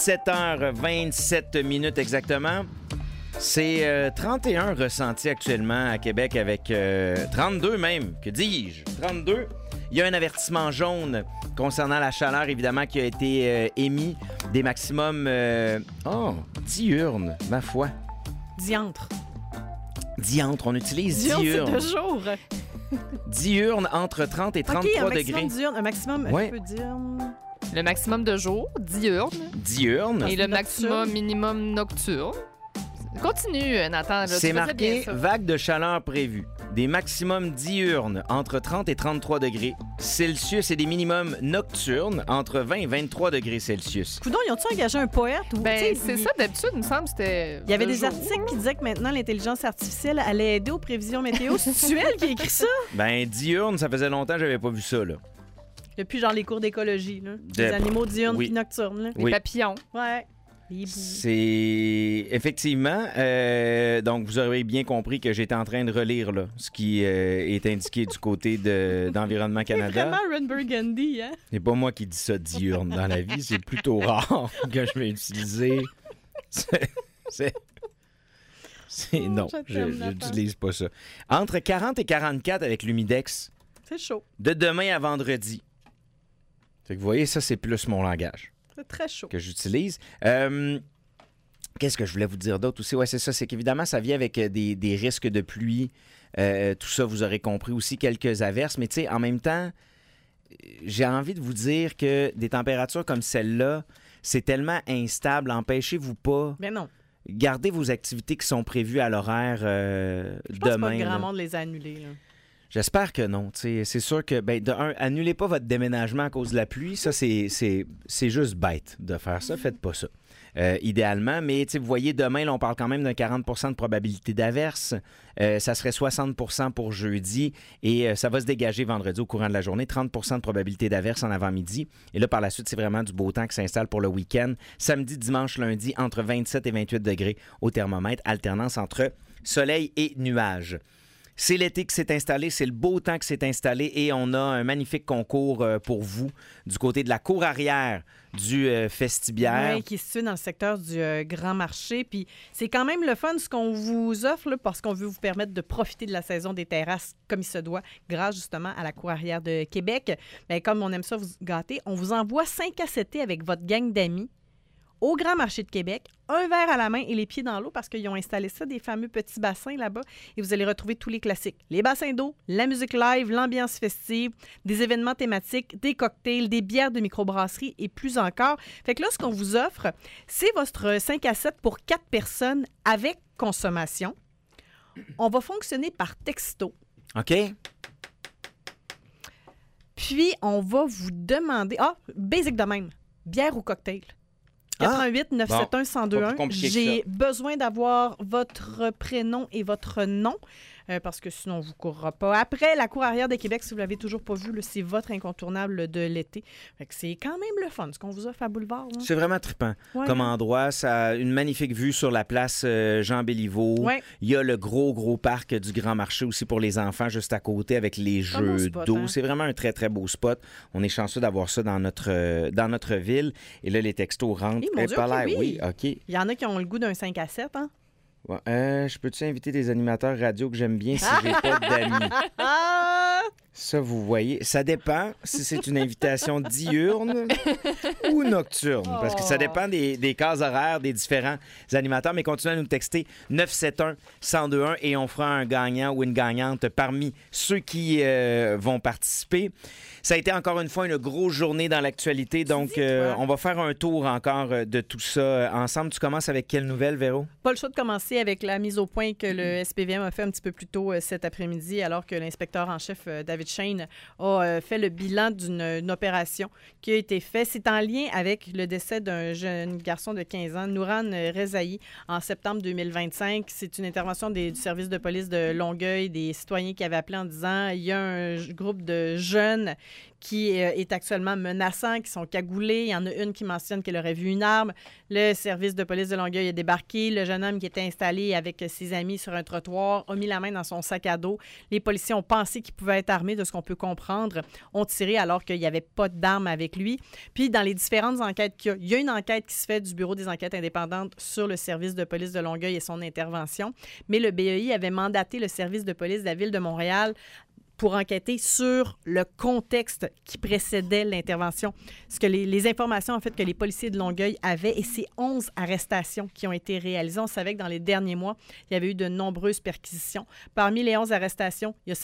17h27 minutes exactement. C'est 31 ressentis actuellement à Québec avec 32 même, que dis-je, 32. Il y a un avertissement jaune concernant la chaleur, évidemment, qui a été émis. Des maximums diurnes, ma foi. Diantre. Diantre, on utilise Diurne, diurne. c'est de jour. Diurne entre 30 et 33 degrés. Diurne, un maximum, Ouais. je peux dire... Le maximum de jour, diurne. Diurne. Et le maximum minimum nocturne. Continue, Nathan. Là, C'est tu faisais bien marqué ça. vague de chaleur prévue. Des maximums diurnes entre 30 et 33 degrés Celsius et des minimums nocturnes entre 20 et 23 degrés Celsius. Coudon, ils ont-tu engagé un poète? Ou, Ben, tu sais, c'est ça, d'habitude, il me semble que c'était. Il y avait de des jour. articles qui disaient que maintenant, l'intelligence artificielle allait aider aux prévisions météo. C'est-tu elle qui a écrit ça? Ben, diurne, ça faisait longtemps que j'avais pas vu ça, là. Depuis, genre, les cours d'écologie, là. Les animaux diurnes oui. puis nocturnes, là. Oui. Les papillons. Ouais. C'est effectivement, donc vous aurez bien compris que j'étais en train de relire là, ce qui est indiqué du côté d'Environnement C'est Canada. vraiment Ron Burgundy, hein? C'est pas moi qui dis ça diurne dans la vie, c'est plutôt rare que je vais utiliser. Non, je n'utilise pas ça. Entre 40 et 44 avec l'humidex. C'est chaud. De demain à vendredi. Fait que vous voyez, ça, c'est plus mon langage. C'est très chaud. Que j'utilise. Qu'est-ce que je voulais vous dire d'autre aussi? Ouais, c'est ça. C'est qu'évidemment, ça vient avec des risques de pluie. Tout ça, vous aurez compris aussi, quelques averses. Mais tu sais, en même temps, j'ai envie de vous dire que des températures comme celle-là, c'est tellement instable. Empêchez-vous pas. Mais non. Gardez vos activités qui sont prévues à l'horaire Je pense demain. pas que grand là. monde les a annulées, là. J'espère que non. C'est sûr que, annulez pas votre déménagement à cause de la pluie. Ça, c'est juste bête de faire ça. Faites pas ça. Idéalement, mais vous voyez, demain, là, on parle quand même d'un 40 de probabilité d'averse. Ça serait 60 pour jeudi et ça va se dégager vendredi au courant de la journée. 30 de probabilité d'averse en avant-midi. Et là, par la suite, c'est vraiment du beau temps qui s'installe pour le week-end. Samedi, dimanche, lundi, entre 27 et 28 degrés au thermomètre, alternance entre soleil et nuages. C'est l'été qui s'est installé, c'est le beau temps qui s'est installé et on a un magnifique concours pour vous du côté de la cour arrière du Festibiaire. Oui, qui se situe dans le secteur du Grand Marché. Puis c'est quand même le fun ce qu'on vous offre là, parce qu'on veut vous permettre de profiter de la saison des terrasses comme il se doit, grâce justement à la cour arrière de Québec. Bien, comme on aime ça vous gâter, on vous envoie 5 cassettés avec votre gang d'amis au Grand Marché de Québec, un verre à la main et les pieds dans l'eau parce qu'ils ont installé ça, des fameux petits bassins là-bas. Et vous allez retrouver tous les classiques. Les bassins d'eau, la musique live, l'ambiance festive, des événements thématiques, des cocktails, des bières de microbrasserie et plus encore. Fait que là, ce qu'on vous offre, c'est votre 5 à 7 pour 4 personnes avec consommation. On va fonctionner par texto. OK. Puis, on va vous demander... basic de même. Bière ou cocktail? 88-971-1021. J'ai besoin d'avoir votre prénom et votre nom parce que sinon, on ne vous courra pas. Après, la cour arrière de Québec, si vous ne l'avez toujours pas vu, là, c'est votre incontournable de l'été. Fait que c'est quand même le fun, ce qu'on vous offre à Boulevard. Hein? C'est vraiment trippant comme endroit. Ça a une magnifique vue sur la place Jean-Béliveau. Ouais. Il y a le gros parc du Grand Marché aussi pour les enfants juste à côté avec les jeux d'eau. Hein? C'est vraiment un très, très beau spot. On est chanceux d'avoir ça dans notre ville. Et là, les textos rentrent. Mon Dieu, oui, OK. Il y en a qui ont le goût d'un 5 à 7, hein? Ouais, je peux-tu inviter des animateurs radio que j'aime bien si j'ai pas d'amis? Ça, vous voyez, ça dépend si c'est une invitation diurne ou nocturne, parce que ça dépend des cases horaires des différents animateurs. Mais continuez à nous texter 971-1021 et on fera un gagnant ou une gagnante parmi ceux qui vont participer. Ça a été encore une fois une grosse journée dans l'actualité, donc on va faire un tour encore de tout ça ensemble. Tu commences avec quelle nouvelle, Véro? Pas le choix de commencer avec la mise au point que le SPVM a fait un petit peu plus tôt cet après-midi, alors que l'inspecteur en chef, David Shane, a fait le bilan d'une opération qui a été faite. C'est en lien avec le décès d'un jeune garçon de 15 ans, Nouran Rezaï, en septembre 2025. C'est une intervention du service de police de Longueuil, des citoyens qui avaient appelé en disant il y a un groupe de jeunes qui est actuellement menaçant, qui sont cagoulés. Il y en a une qui mentionne qu'elle aurait vu une arme. Le service de police de Longueuil a débarqué. Le jeune homme qui était installé avec ses amis sur un trottoir a mis la main dans son sac à dos. Les policiers ont pensé qu'il pouvait être armé, de ce qu'on peut comprendre. Ont tiré alors qu'il n'y avait pas d'arme avec lui. Puis, dans les différentes enquêtes qu'il y a, il y a une enquête qui se fait du Bureau des enquêtes indépendantes sur le service de police de Longueuil et son intervention. Mais le BEI avait mandaté le service de police de la Ville de Montréal pour enquêter sur le contexte qui précédait l'intervention. Ce que les informations, en fait, que les policiers de Longueuil avaient, et ces 11 arrestations qui ont été réalisées. On savait que dans les derniers mois, il y avait eu de nombreuses perquisitions. Parmi les 11 arrestations, il y a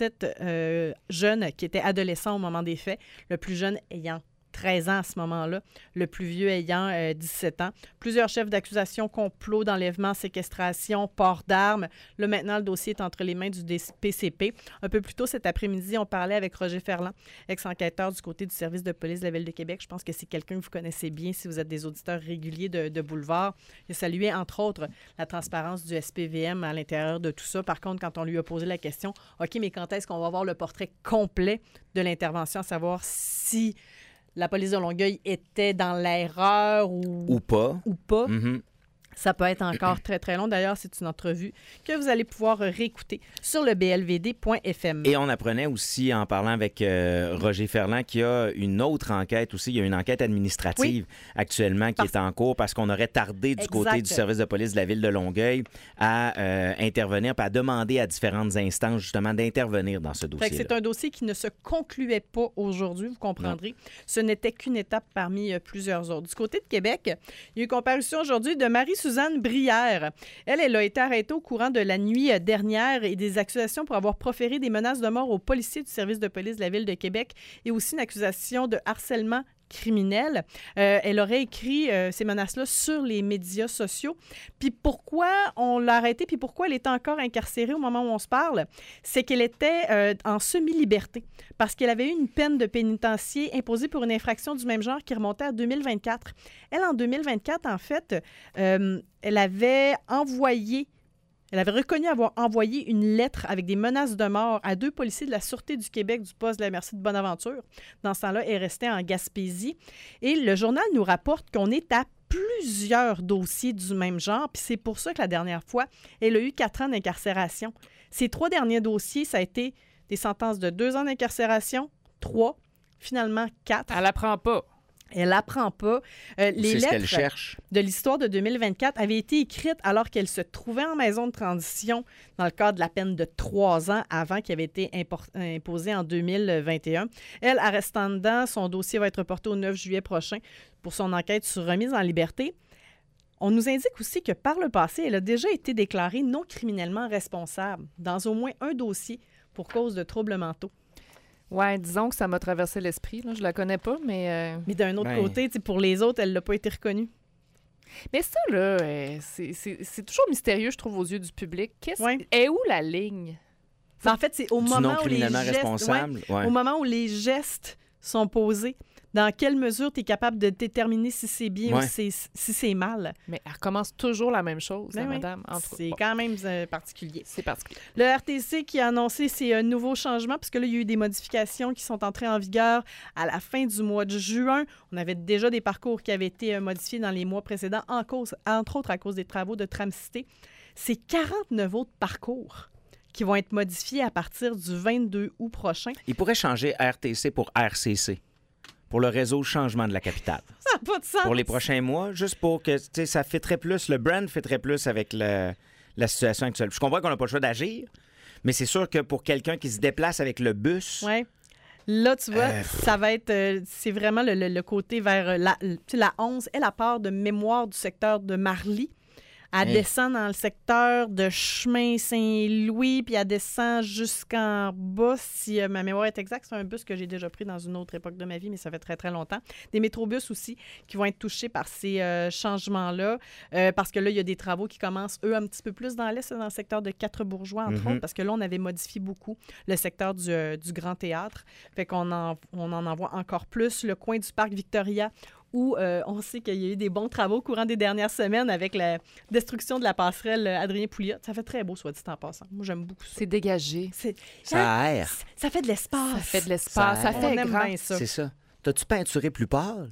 7 jeunes qui étaient adolescents au moment des faits, le plus jeune ayant 13 ans à ce moment-là, le plus vieux ayant 17 ans. Plusieurs chefs d'accusation, complot d'enlèvement, séquestration, port d'armes. Là, maintenant, le dossier est entre les mains du PCP. Un peu plus tôt cet après-midi, on parlait avec Roger Ferland, ex-enquêteur du côté du service de police de la Ville de Québec. Je pense que c'est quelqu'un que vous connaissez bien si vous êtes des auditeurs réguliers de Boulevard. Il a salué, entre autres, la transparence du SPVM à l'intérieur de tout ça. Par contre, quand on lui a posé la question, OK, mais quand est-ce qu'on va avoir le portrait complet de l'intervention, à savoir si la police de Longueuil était dans l'erreur ou pas. Mm-hmm. Ça peut être encore très, très long. D'ailleurs, c'est une entrevue que vous allez pouvoir réécouter sur le blvd.fm. Et on apprenait aussi, en parlant avec Roger Ferland, qu'il y a une autre enquête aussi. Il y a une enquête administrative actuellement qui est en cours parce qu'on aurait tardé du côté du service de police de la Ville de Longueuil à intervenir et à demander à différentes instances, justement, d'intervenir dans ce dossier. C'est un dossier qui ne se concluait pas aujourd'hui, vous comprendrez. Non. Ce n'était qu'une étape parmi plusieurs autres. Du côté de Québec, il y a eu comparution aujourd'hui de Marie-Suzanne Brière. Elle a été arrêtée au courant de la nuit dernière et des accusations pour avoir proféré des menaces de mort aux policiers du service de police de la Ville de Québec et aussi une accusation de harcèlement criminelle. Elle aurait écrit ces menaces-là sur les médias sociaux. Puis pourquoi on l'a arrêtée, puis pourquoi elle était encore incarcérée au moment où on se parle, c'est qu'elle était en semi-liberté parce qu'elle avait eu une peine de pénitencier imposée pour une infraction du même genre qui remontait à 2024. Elle, en 2024, en fait, elle avait reconnu avoir envoyé une lettre avec des menaces de mort à 2 policiers de la Sûreté du Québec du poste de la Merci de Bonaventure. Dans ce temps-là, elle restait en Gaspésie. Et le journal nous rapporte qu'on est à plusieurs dossiers du même genre, puis c'est pour ça que la dernière fois, elle a eu 4 ans d'incarcération. Ces 3 derniers dossiers, ça a été des sentences de 2 ans d'incarcération, 3, finalement 4. Elle apprend pas. Elle n'apprend pas. Les lettres de l'histoire de 2024 avaient été écrites alors qu'elle se trouvait en maison de transition dans le cadre de la peine de 3 ans avant qui avait été imposée en 2021. Elle, en restant dedans, son dossier va être reporté au 9 juillet prochain pour son enquête sur remise en liberté. On nous indique aussi que par le passé, elle a déjà été déclarée non criminellement responsable dans au moins un dossier pour cause de troubles mentaux. Ouais, disons que ça m'a traversé l'esprit. Là. Je la connais pas, mais... Mais d'un autre côté, pour les autres, elle n'a pas été reconnue. Mais ça, là, c'est toujours mystérieux, je trouve, aux yeux du public. Est où la ligne? En fait, c'est au moment où les gestes... responsable. Au moment où les gestes sont posés. Dans quelle mesure tu es capable de déterminer si c'est bien ou si c'est mal? Mais elle recommence toujours la même chose, madame. C'est quand même particulier. C'est particulier. Le RTC qui a annoncé ces nouveaux changements, parce que là, il y a eu des modifications qui sont entrées en vigueur à la fin du mois de juin. On avait déjà des parcours qui avaient été modifiés dans les mois précédents, entre autres à cause des travaux de Tramcité. C'est 49 autres parcours qui vont être modifiés à partir du 22 août prochain. Il pourrait changer RTC pour RCC. Pour le réseau Changement de la Capitale. Ça n'a pas de sens. Pour les prochains mois, juste pour que ça fitterait plus, le brand fitterait plus avec la situation actuelle. Je comprends qu'on n'a pas le choix d'agir, mais c'est sûr que pour quelqu'un qui se déplace avec le bus... Oui. Là, tu vois, ça va être... c'est vraiment le côté vers la 11. Elle, a part de mémoire du secteur de Marly. Elle descend dans le secteur de Chemin Saint-Louis, puis elle descend jusqu'en bas, si ma mémoire est exacte. C'est un bus que j'ai déjà pris dans une autre époque de ma vie, mais ça fait très, très longtemps. Des métrobus aussi qui vont être touchés par ces changements-là, parce que là, il y a des travaux qui commencent, eux, un petit peu plus dans l'est, dans le secteur de Quatre-Bourgeois, entre autres, parce que là, on avait modifié beaucoup le secteur du Grand Théâtre. Fait qu'on en voit encore plus. Le coin du Parc Victoria, où on sait qu'il y a eu des bons travaux au courant des dernières semaines avec la destruction de la passerelle Adrien Pouliot. Ça fait très beau, soit dit en passant. Moi, j'aime beaucoup ça. C'est dégagé. Ça aère. Ça fait de l'espace. Ça fait de l'espace. Ça fait grand. C'est ça. T'as-tu peinturé plus pâle?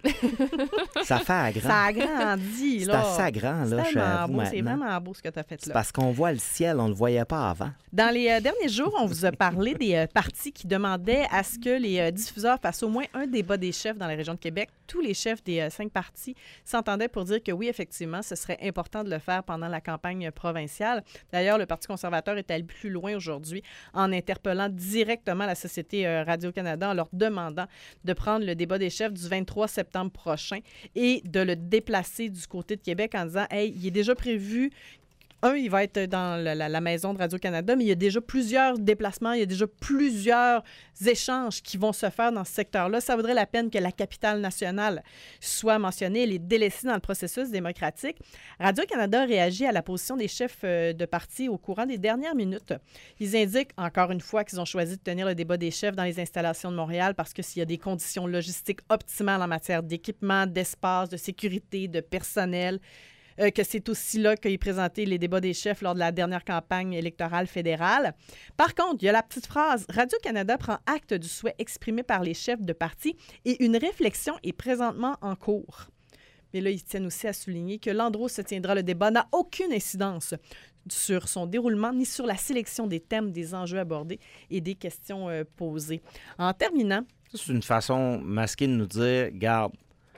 Ça fait agrand. Ça agrandit, là. C'est assez grand, là, c'est vraiment beau. C'est vraiment beau ce que tu as fait là. C'est parce qu'on voit le ciel, on ne le voyait pas avant. Dans les derniers jours, on vous a parlé des partis qui demandaient à ce que les diffuseurs fassent au moins un débat des chefs dans la région de Québec. Tous les chefs des 5 partis s'entendaient pour dire que oui, effectivement, ce serait important de le faire pendant la campagne provinciale. D'ailleurs, le Parti conservateur est allé plus loin aujourd'hui en interpellant directement la Société Radio-Canada en leur demandant de prendre le débat des chefs du 23 septembre prochain et de le déplacer du côté de Québec en disant « Hey, il est déjà prévu... » il va être dans la maison de Radio-Canada, mais il y a déjà plusieurs déplacements, il y a déjà plusieurs échanges qui vont se faire dans ce secteur-là. Ça vaudrait la peine que la capitale nationale soit mentionnée. Elle est délaissée dans le processus démocratique. Radio-Canada réagit à la position des chefs de parti au courant des dernières minutes. Ils indiquent, encore une fois, qu'ils ont choisi de tenir le débat des chefs dans les installations de Montréal parce que s'il y a des conditions logistiques optimales en matière d'équipement, d'espace, de sécurité, de personnel, que c'est aussi là qu'ils présentaient les débats des chefs lors de la dernière campagne électorale fédérale. Par contre, il y a la petite phrase « Radio-Canada prend acte du souhait exprimé par les chefs de parti et une réflexion est présentement en cours ». Mais là, ils tiennent aussi à souligner que l'endroit où se tiendra le débat n'a aucune incidence sur son déroulement ni sur la sélection des thèmes, des enjeux abordés et des questions posées. En terminant... C'est une façon masquée de nous dire « Garde,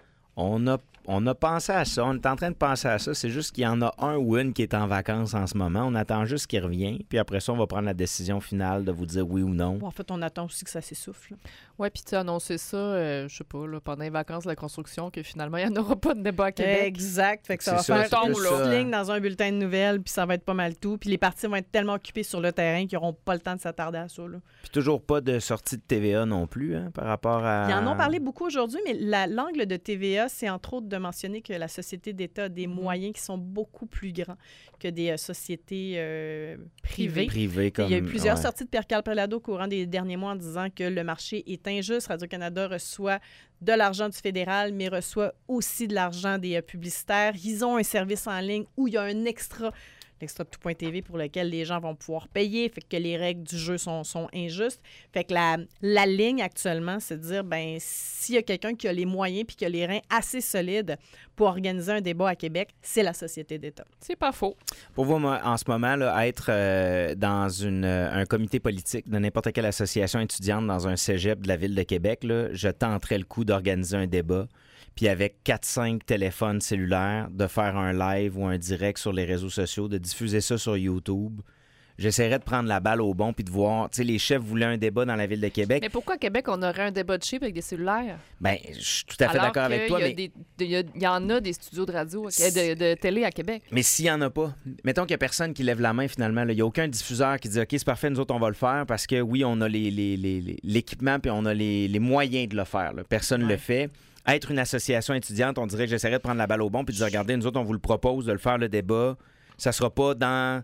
on a pensé à ça, on est en train de penser à ça, c'est juste qu'il y en a un ou une qui est en vacances en ce moment, on attend juste qu'il revienne, puis après ça, on va prendre la décision finale de vous dire oui ou non. En fait, on attend aussi que ça s'essouffle. Oui, puis tu as annoncé ça, je sais pas, là, pendant les vacances de la construction, que finalement, il n'y en aura pas de débat à Québec. Exact. Fait que ça va faire une petite ligne dans un bulletin de nouvelles, puis ça va être pas mal tout. Puis les partis vont être tellement occupés sur le terrain qu'ils n'auront pas le temps de s'attarder à ça. Là. Puis toujours pas de sortie de TVA non plus, hein, par rapport à... Ils en ont parlé beaucoup aujourd'hui, mais l'angle de TVA, c'est entre autres de mentionner que la société d'État a des moyens qui sont beaucoup plus grands que des sociétés privées. Il y a eu plusieurs sorties de Pierre-Carl Pellado au courant des derniers mois en disant que le marché est injuste. Radio-Canada reçoit de l'argent du fédéral, mais reçoit aussi de l'argent des publicitaires. Ils ont un service en ligne où il y a un l'extra de tout.tv pour lequel les gens vont pouvoir payer, fait que les règles du jeu sont injustes. Fait que la ligne actuellement, c'est de dire, ben s'il y a quelqu'un qui a les moyens puis qui a les reins assez solides pour organiser un débat à Québec, c'est la société d'État. C'est pas faux. Pour vous, moi, en ce moment, là, être dans un comité politique de n'importe quelle association étudiante dans un cégep de la Ville de Québec, là, je tenterais le coup d'organiser un débat. Puis avec 4-5 téléphones cellulaires, de faire un live ou un direct sur les réseaux sociaux, de diffuser ça sur YouTube. J'essaierais de prendre la balle au bon puis de voir... Tu sais, les chefs voulaient un débat dans la Ville de Québec. Mais pourquoi à Québec, on aurait un débat de cheap avec des cellulaires? Bien, je suis tout à fait d'accord avec toi, mais... Il y en a des studios de radio, de télé à Québec. Mais s'il n'y en a pas, mettons qu'il n'y a personne qui lève la main finalement. Il n'y a aucun diffuseur qui dit « OK, c'est parfait, nous autres, on va le faire parce que oui, on a l'équipement puis on a les moyens de le faire. » Personne ne le fait. Être une association étudiante, on dirait que j'essaierais de prendre la balle au bon puis de dire, regardez, nous autres, on vous le propose de le faire, le débat. Ça sera pas dans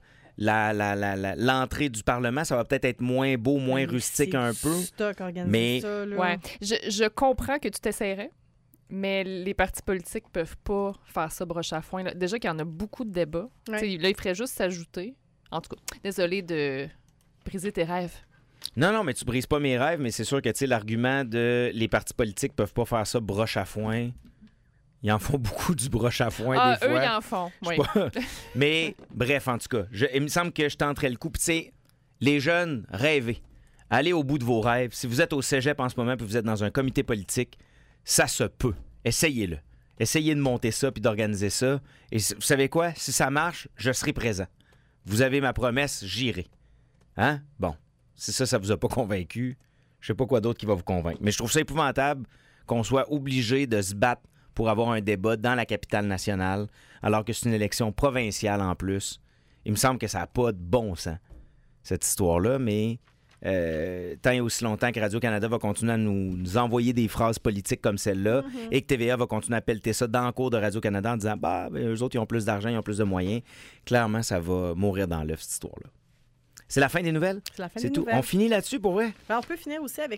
l'entrée du Parlement. Ça va peut-être être moins beau, moins rustique un peu. Mais ça, là. Ouais. Je comprends que tu t'essaierais, mais les partis politiques peuvent pas faire ça broche à foin. Là. Déjà qu'il y en a beaucoup de débats. Ouais. Là, il ferait juste s'ajouter. En tout cas, désolé de briser tes rêves. Non, mais tu brises pas mes rêves, mais c'est sûr que, tu sais, l'argument de les partis politiques peuvent pas faire ça broche à foin. Ils en font beaucoup du broche à foin des fois. Eux, ils en font, oui. Mais bref, en tout cas, il me semble que je tenterais le coup. Puis, tu sais, les jeunes, rêvez. Allez au bout de vos rêves. Si vous êtes au cégep en ce moment puis vous êtes dans un comité politique, ça se peut. Essayez-le. Essayez de monter ça puis d'organiser ça. Et vous savez quoi? Si ça marche, je serai présent. Vous avez ma promesse, j'irai. Hein? Bon. Si ça vous a pas convaincu, je sais pas quoi d'autre qui va vous convaincre. Mais je trouve ça épouvantable qu'on soit obligé de se battre pour avoir un débat dans la capitale nationale, alors que c'est une élection provinciale en plus. Il me semble que ça n'a pas de bon sens, cette histoire-là, mais tant et aussi longtemps que Radio-Canada va continuer à nous envoyer des phrases politiques comme celle-là et que TVA va continuer à pelleter ça dans le cours de Radio-Canada en disant « eux autres, ils ont plus d'argent, ils ont plus de moyens », clairement, ça va mourir dans l'œuf, cette histoire-là. C'est la fin des nouvelles? C'est la fin des tout. Nouvelles. On finit là-dessus, pour vrai? Ben, on peut finir aussi avec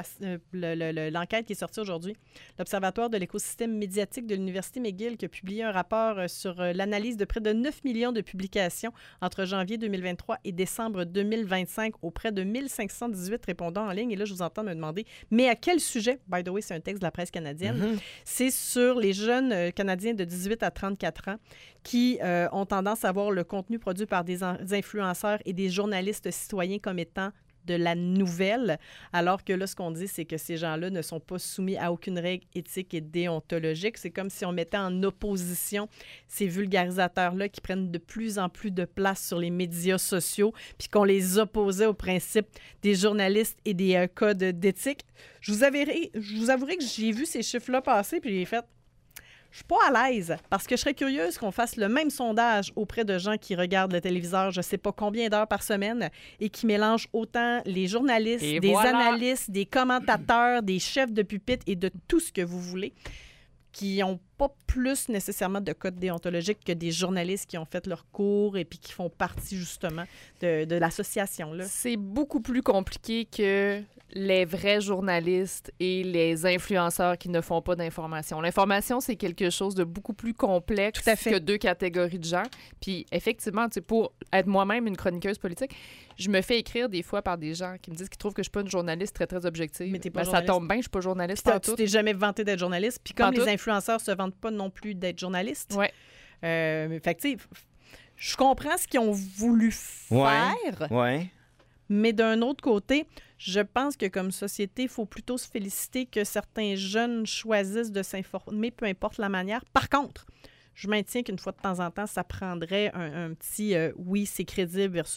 l'enquête qui est sortie aujourd'hui. L'Observatoire de l'écosystème médiatique de l'Université McGill qui a publié un rapport sur l'analyse de près de 9 millions de publications entre janvier 2023 et décembre 2025 auprès de 1518 répondants en ligne. Et là, je vous entends me demander, mais à quel sujet? By the way, c'est un texte de la presse canadienne. C'est sur les jeunes Canadiens de 18 à 34 ans qui ont tendance à voir le contenu produit par des influenceurs et des journalistes citoyens comme étant de la nouvelle, alors que là, ce qu'on dit, c'est que ces gens-là ne sont pas soumis à aucune règle éthique et déontologique. C'est comme si on mettait en opposition ces vulgarisateurs-là qui prennent de plus en plus de place sur les médias sociaux, puis qu'on les opposait au principe des journalistes et des codes d'éthique. Je vous avouerai que j'ai vu ces chiffres-là passer, puis j'ai fait... Je suis pas à l'aise parce que je serais curieuse qu'on fasse le même sondage auprès de gens qui regardent le téléviseur, je sais pas combien d'heures par semaine, et qui mélangent autant les journalistes, analystes, des commentateurs, des chefs de pupitre et de tout ce que vous voulez, qui n'ont pas plus nécessairement de code déontologique que des journalistes qui ont fait leur cours et puis qui font partie justement de l'association. Là. C'est beaucoup plus compliqué que les vrais journalistes et les influenceurs qui ne font pas d'information. L'information, c'est quelque chose de beaucoup plus complexe que deux catégories de gens. Puis effectivement, pour être moi-même une chroniqueuse politique, je me fais écrire des fois par des gens qui me disent qu'ils trouvent que je suis pas une journaliste très, très objective. Mais t'es pas journaliste. Ça tombe bien, je suis pas journaliste. Tu t'es jamais vanté d'être journaliste. Puis comme les influenceurs se vantent pas non plus d'être journalistes. Ouais. Fait que tu sais, je comprends ce qu'ils ont voulu faire. Ouais. Mais d'un autre côté, je pense que comme société, il faut plutôt se féliciter que certains jeunes choisissent de s'informer, peu importe la manière. Par contre, je maintiens qu'une fois de temps en temps, ça prendrait un petit oui, c'est crédible versus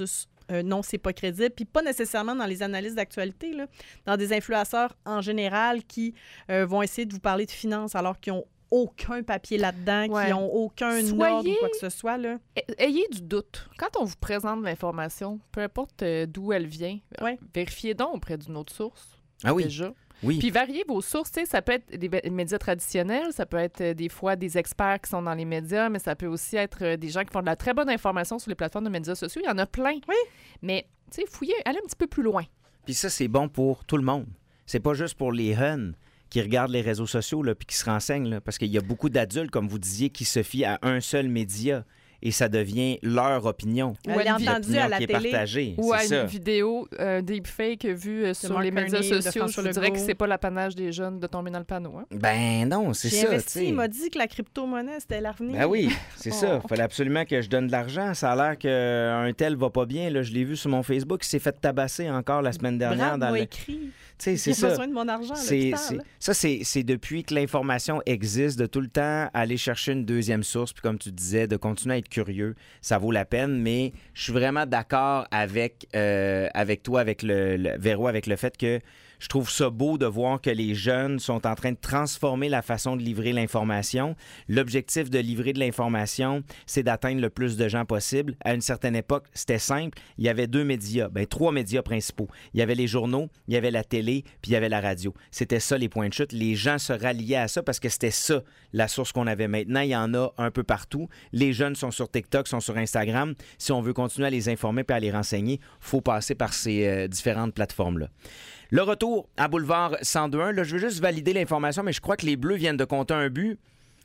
non, c'est pas crédible. Puis pas nécessairement dans les analyses d'actualité, là, dans des influenceurs en général qui vont essayer de vous parler de finances alors qu'ils ont aucun papier là-dedans, qui n'ont aucun ordre ou quoi que ce soit. Là. Ayez du doute. Quand on vous présente l'information, peu importe d'où elle vient, vérifiez donc auprès d'une autre source. Ah oui. Déjà. Oui. Puis variez vos sources. Ça peut être des médias traditionnels, ça peut être des fois des experts qui sont dans les médias, mais ça peut aussi être des gens qui font de la très bonne information sur les plateformes de médias sociaux. Il y en a plein. Oui. Mais, fouillez, allez un petit peu plus loin. Puis ça, c'est bon pour tout le monde. C'est pas juste pour les jeunes qui regardent les réseaux sociaux puis qui se renseignent. Là, parce qu'il y a beaucoup d'adultes, comme vous disiez, qui se fient à un seul média et ça devient leur opinion. Ou elle est entendue à la télé. Partagée. Ou à une vidéo deepfake vue sur les médias sociaux. Je dirais que c'est pas l'apanage des jeunes de tomber dans le panneau. Hein? Ben non, c'est ça. Il m'a dit que la crypto-monnaie, c'était l'avenir. Ben oui, c'est ça. Il fallait absolument que je donne de l'argent. Ça a l'air qu'un tel va pas bien. Là, je l'ai vu sur mon Facebook. Il s'est fait tabasser encore la semaine dernière. Brad m'a écrit. C'est J'ai besoin de mon argent. C'est depuis que l'information existe, de tout le temps aller chercher une deuxième source, puis comme tu disais, de continuer à être curieux, ça vaut la peine, mais je suis vraiment d'accord avec toi, avec le Véro, avec le fait que je trouve ça beau de voir que les jeunes sont en train de transformer la façon de livrer l'information. L'objectif de livrer de l'information, c'est d'atteindre le plus de gens possible. À une certaine époque, c'était simple. Il y avait 3 médias principaux. Il y avait les journaux, il y avait la télé, puis il y avait la radio. C'était ça, les points de chute. Les gens se ralliaient à ça parce que c'était ça, la source qu'on avait. Maintenant, il y en a un peu partout. Les jeunes sont sur TikTok, sont sur Instagram. Si on veut continuer à les informer et à les renseigner, il faut passer par ces différentes plateformes-là. Le retour à Boulevard 102.1. Là, je veux juste valider l'information, mais je crois que les Bleus viennent de compter un but.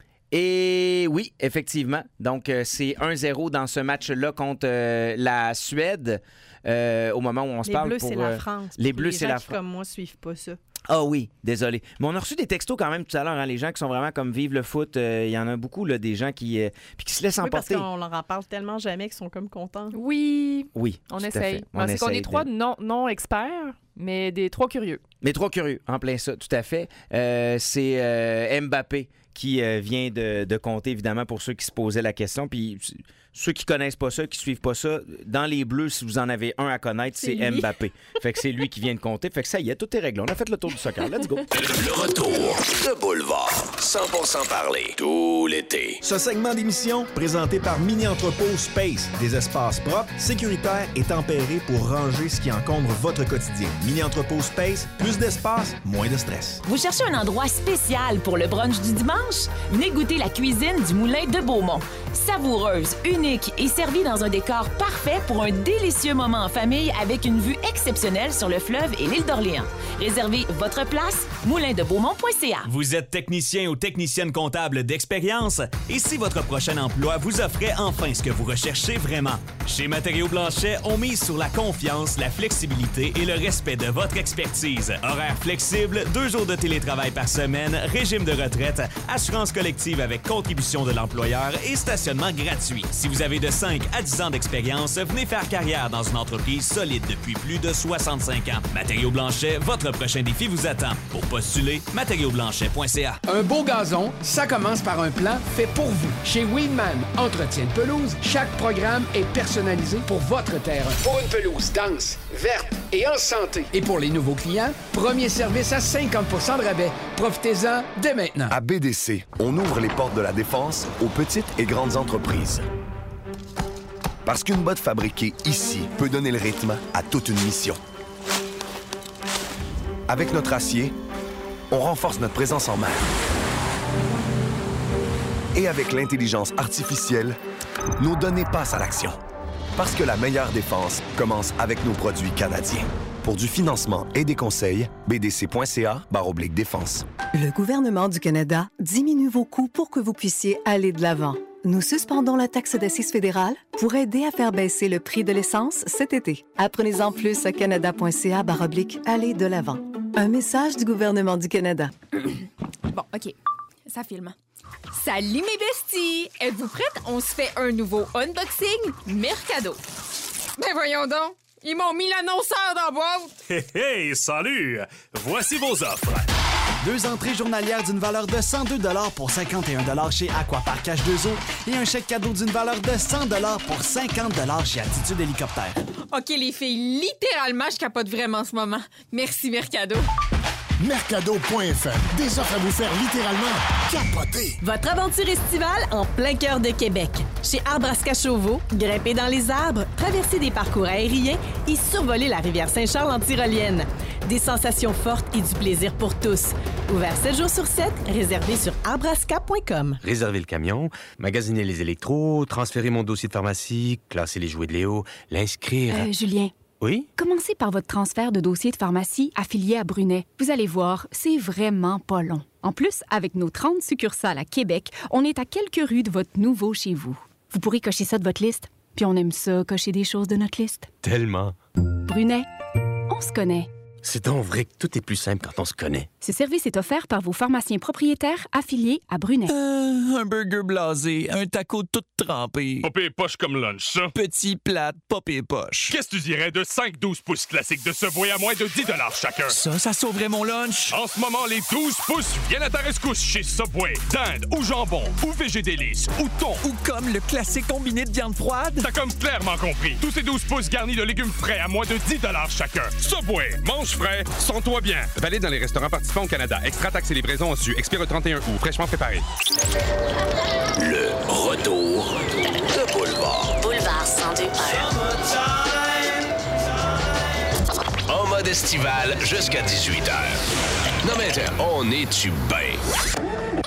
Et oui, effectivement. Donc, c'est 1-0 dans ce match-là contre la Suède au moment où on se parle. Les Bleus, c'est la France. Les Bleus, c'est la France. Les gens qui, comme moi, suivent pas ça. Ah oui, désolé. Mais on a reçu des textos quand même tout à l'heure. Hein, les gens qui sont vraiment comme vivent le foot. Il y en a beaucoup, là, des gens qui se laissent emporter. Parce qu'on leur en parle tellement jamais qu'ils sont comme contents. Oui. Oui. On essaye. C'est qu'on est 3 non-experts, mais des 3 curieux. Mais 3 curieux, en plein ça, tout à fait. C'est Mbappé qui vient de compter, évidemment, pour ceux qui se posaient la question. Puis ceux qui connaissent pas ça, qui suivent pas ça, dans les Bleus, si vous en avez un à connaître, c'est Mbappé. Fait que c'est lui qui vient de compter. Fait que ça y est, tout est réglé. On a fait le tour du soccer. Let's go. Le retour de Boulevard. 100% parlé. Tout l'été. Ce segment d'émission, présenté par Mini Entrepôt Space. Des espaces propres, sécuritaires et tempérés pour ranger ce qui encombre votre quotidien. Mini Entrepôt Space, plus d'espace, moins de stress. Vous cherchez un endroit spécial pour le brunch du dimanche? Venez goûter la cuisine du Moulin de Beaumont. Savoureuse, unique et servie dans un décor parfait pour un délicieux moment en famille avec une vue exceptionnelle sur le fleuve et l'île d'Orléans. Réservez votre place, moulindebeaumont.ca. Vous êtes technicien ou technicienne comptable d'expérience? Et si votre prochain emploi vous offrait enfin ce que vous recherchez vraiment? Chez Matériaux Blanchet, on mise sur la confiance, la flexibilité et le respect de votre expertise. Horaires flexibles, 2 jours de télétravail par semaine, régime de retraite, assurance collective avec contribution de l'employeur et stationnement gratuit. Si vous avez de 5 à 10 ans d'expérience, venez faire carrière dans une entreprise solide depuis plus de 65 ans. Matériaux Blanchet, votre prochain défi vous attend. Pour postuler, matériauxblanchet.ca. Un beau gazon, ça commence par un plan fait pour vous. Chez Weedman, entretien de pelouse, chaque programme est personnalisé pour votre terrain. Pour une pelouse dense, verte et en santé. Et pour les nouveaux clients, premier service à 50% de rabais. Profitez-en dès maintenant. À BDC, on ouvre les portes de la défense aux petites et grandes entreprises. Parce qu'une botte fabriquée ici peut donner le rythme à toute une mission. Avec notre acier, on renforce notre présence en mer. Et avec l'intelligence artificielle, nos données passent à l'action. Parce que la meilleure défense commence avec nos produits canadiens. Pour du financement et des conseils, bdc.ca/défense. Le gouvernement du Canada diminue vos coûts pour que vous puissiez aller de l'avant. Nous suspendons la taxe d'assises fédérale pour aider à faire baisser le prix de l'essence cet été. Apprenez-en plus à canada.ca/aller de l'avant. Un message du gouvernement du Canada. Bon, OK. Ça filme. Salut mes besties! Êtes-vous prêtes? On se fait un nouveau unboxing Mercado. Ben voyons donc! Ils m'ont mis l'annonceur dans la boîte! Hey, salut! Voici vos offres. 2 entrées journalières d'une valeur de 102 $ pour 51 $ chez Aquapark H2O et un chèque cadeau d'une valeur de 100 $ pour 50 $ chez Attitude Hélicoptère. OK, les filles, littéralement, je capote vraiment en ce moment. Merci, Mercado. Mercado.fm. Des offres à vous faire littéralement capoter. Votre aventure estivale en plein cœur de Québec. Chez Arbrasca Chauveau, grimper dans les arbres, traverser des parcours aériens et survoler la rivière Saint-Charles en tyrolienne. Des sensations fortes et du plaisir pour tous. Ouvert 7 jours sur 7, réservé sur arbrasca.com. Réserver le camion, magasiner les électros, transférer mon dossier de pharmacie, classer les jouets de Léo, l'inscrire... Julien. Oui? Commencez par votre transfert de dossier de pharmacie affilié à Brunet. Vous allez voir, c'est vraiment pas long. En plus, avec nos 30 succursales à Québec, on est à quelques rues de votre nouveau chez vous. Vous pourrez cocher ça de votre liste. Puis on aime ça, cocher des choses de notre liste. Tellement. Brunet, on se connaît. C'est donc vrai que tout est plus simple quand on se connaît. Ce service est offert par vos pharmaciens propriétaires affiliés à Brunet. Un burger blasé, un taco tout trempé. Popé et poche comme lunch, ça. Petit plate, popé et poche. Qu'est-ce que tu dirais de 5-12 pouces classiques de Subway à moins de 10 $ chacun? Ça sauverait mon lunch. En ce moment, les 12 pouces viennent à ta rescousse chez Subway. Dinde ou jambon ou végé délice ou thon. Ou comme le classique combiné de viande froide. T'as comme clairement compris. Tous ces 12 pouces garnis de légumes frais à moins de 10 $ chacun. Subway, mange frais, sens-toi bien. Valide dans les restaurants participants au Canada. Extra taxes et livraison en su. Expire le 31 août. Fraîchement préparé. Le retour de Boulevard. Boulevard 102.1. En mode estival jusqu'à 18h. Non mais on est-tu bien?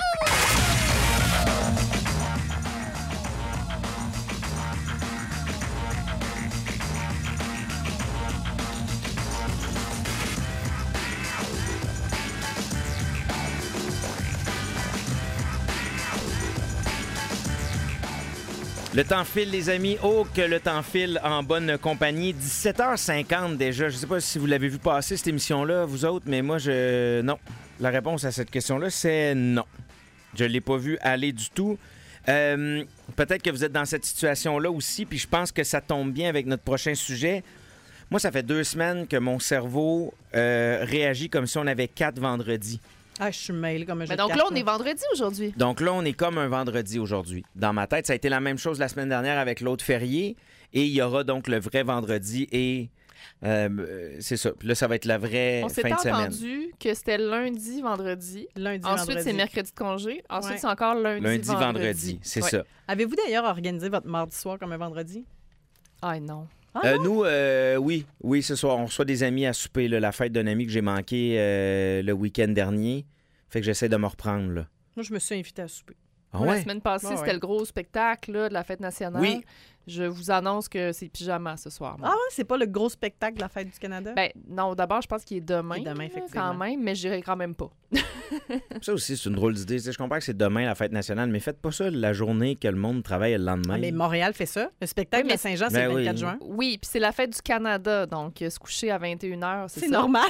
Le temps file, les amis. Oh, que le temps file en bonne compagnie. 17h50 déjà. Je ne sais pas si vous l'avez vu passer, cette émission-là, vous autres, mais moi, non. La réponse à cette question-là, c'est non. Je ne l'ai pas vu aller du tout. Peut-être que vous êtes dans cette situation-là aussi, puis je pense que ça tombe bien avec notre prochain sujet. Moi, ça fait 2 semaines que mon cerveau réagit comme si on avait 4 vendredis. Ah, je suis mêlée comme un jeu Mais de donc cartes, là, on est vendredi aujourd'hui. Donc là, on est comme un vendredi aujourd'hui. Dans ma tête, ça a été la même chose la semaine dernière avec l'autre férié. Et il y aura donc le vrai vendredi et c'est ça. Puis là, ça va être la vraie fin de semaine. On s'était entendu que c'était lundi, vendredi. Lundi, Ensuite, vendredi. c'est mercredi de congé. Ensuite, c'est encore lundi, vendredi. C'est ça. Avez-vous d'ailleurs organisé votre mardi soir comme un vendredi? Ah non. Nous, oui, ce soir, on reçoit des amis à souper. Là, la fête d'un ami que j'ai manqué le week-end dernier. Fait que j'essaie de me reprendre. Là. Moi, je me suis invitée à souper. Ah ouais? La semaine passée, c'était le gros spectacle là, de la fête nationale. Oui. Je vous annonce que c'est pyjama ce soir. Moi. Ah ouais, c'est pas le gros spectacle de la fête du Canada? Ben non, d'abord, je pense qu'il est demain. Il est demain, effectivement. Quand même, mais j'irai quand même pas. Ça aussi, c'est une drôle d'idée. Je comprends que c'est demain la fête nationale, mais faites pas ça la journée que le monde travaille le lendemain. Ah, mais Montréal fait ça. Le spectacle de Saint-Jean, c'est le 24 juin. Oui, puis c'est la fête du Canada, donc se coucher à 21h, c'est ça? C'est normal.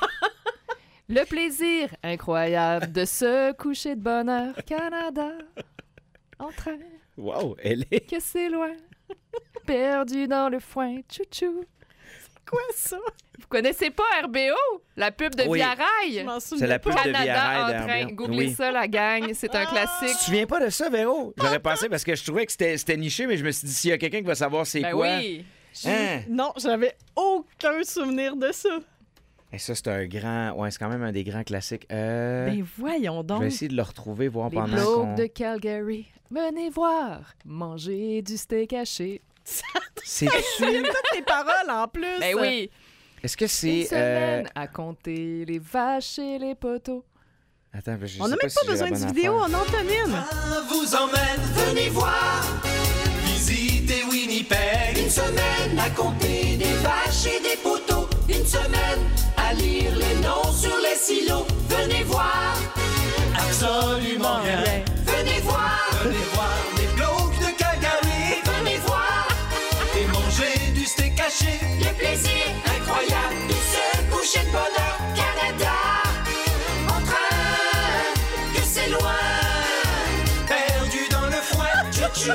Le plaisir incroyable de se coucher de bonne heure, Canada, en train. Wow, elle est... Que c'est loin, perdu dans le foin, chouchou. C'est quoi ça? Vous connaissez pas RBO? La pub de Via Rail? Je m'en souviens C'est la pub Canada de Via Rail en train. RBO. Googlez ça, la gang. C'est un classique. Tu te souviens pas de ça, Véro? J'aurais pensé parce que je trouvais que c'était niché, mais je me suis dit, s'il y a quelqu'un qui va savoir c'est quoi... Oui. Non, j'avais aucun souvenir de ça. Et ça, c'est un grand... Ouais, c'est quand même un des grands classiques. Ben voyons donc. Je vais essayer de le retrouver, voir Les pendant blocs qu'on... de Calgary, venez voir, manger du steak haché. C'est Il y a toutes les paroles en plus. Ben oui. Est-ce que c'est... Une semaine à compter les vaches et les poteaux. Attends, je sais On n'a même pas besoin de vidéo, on entend une. Vous emmène, venez voir, visitez Winnipeg. Une semaine à compter des vaches et des poteaux. Une semaine à lire les noms sur les silos. Venez voir, absolument rien. Venez voir les blocs de Calgary. Venez voir et manger du steak haché. Le plaisir incroyable de se coucher de bonne heure, Canada. En train, que c'est loin, perdu dans le foin, chouchou.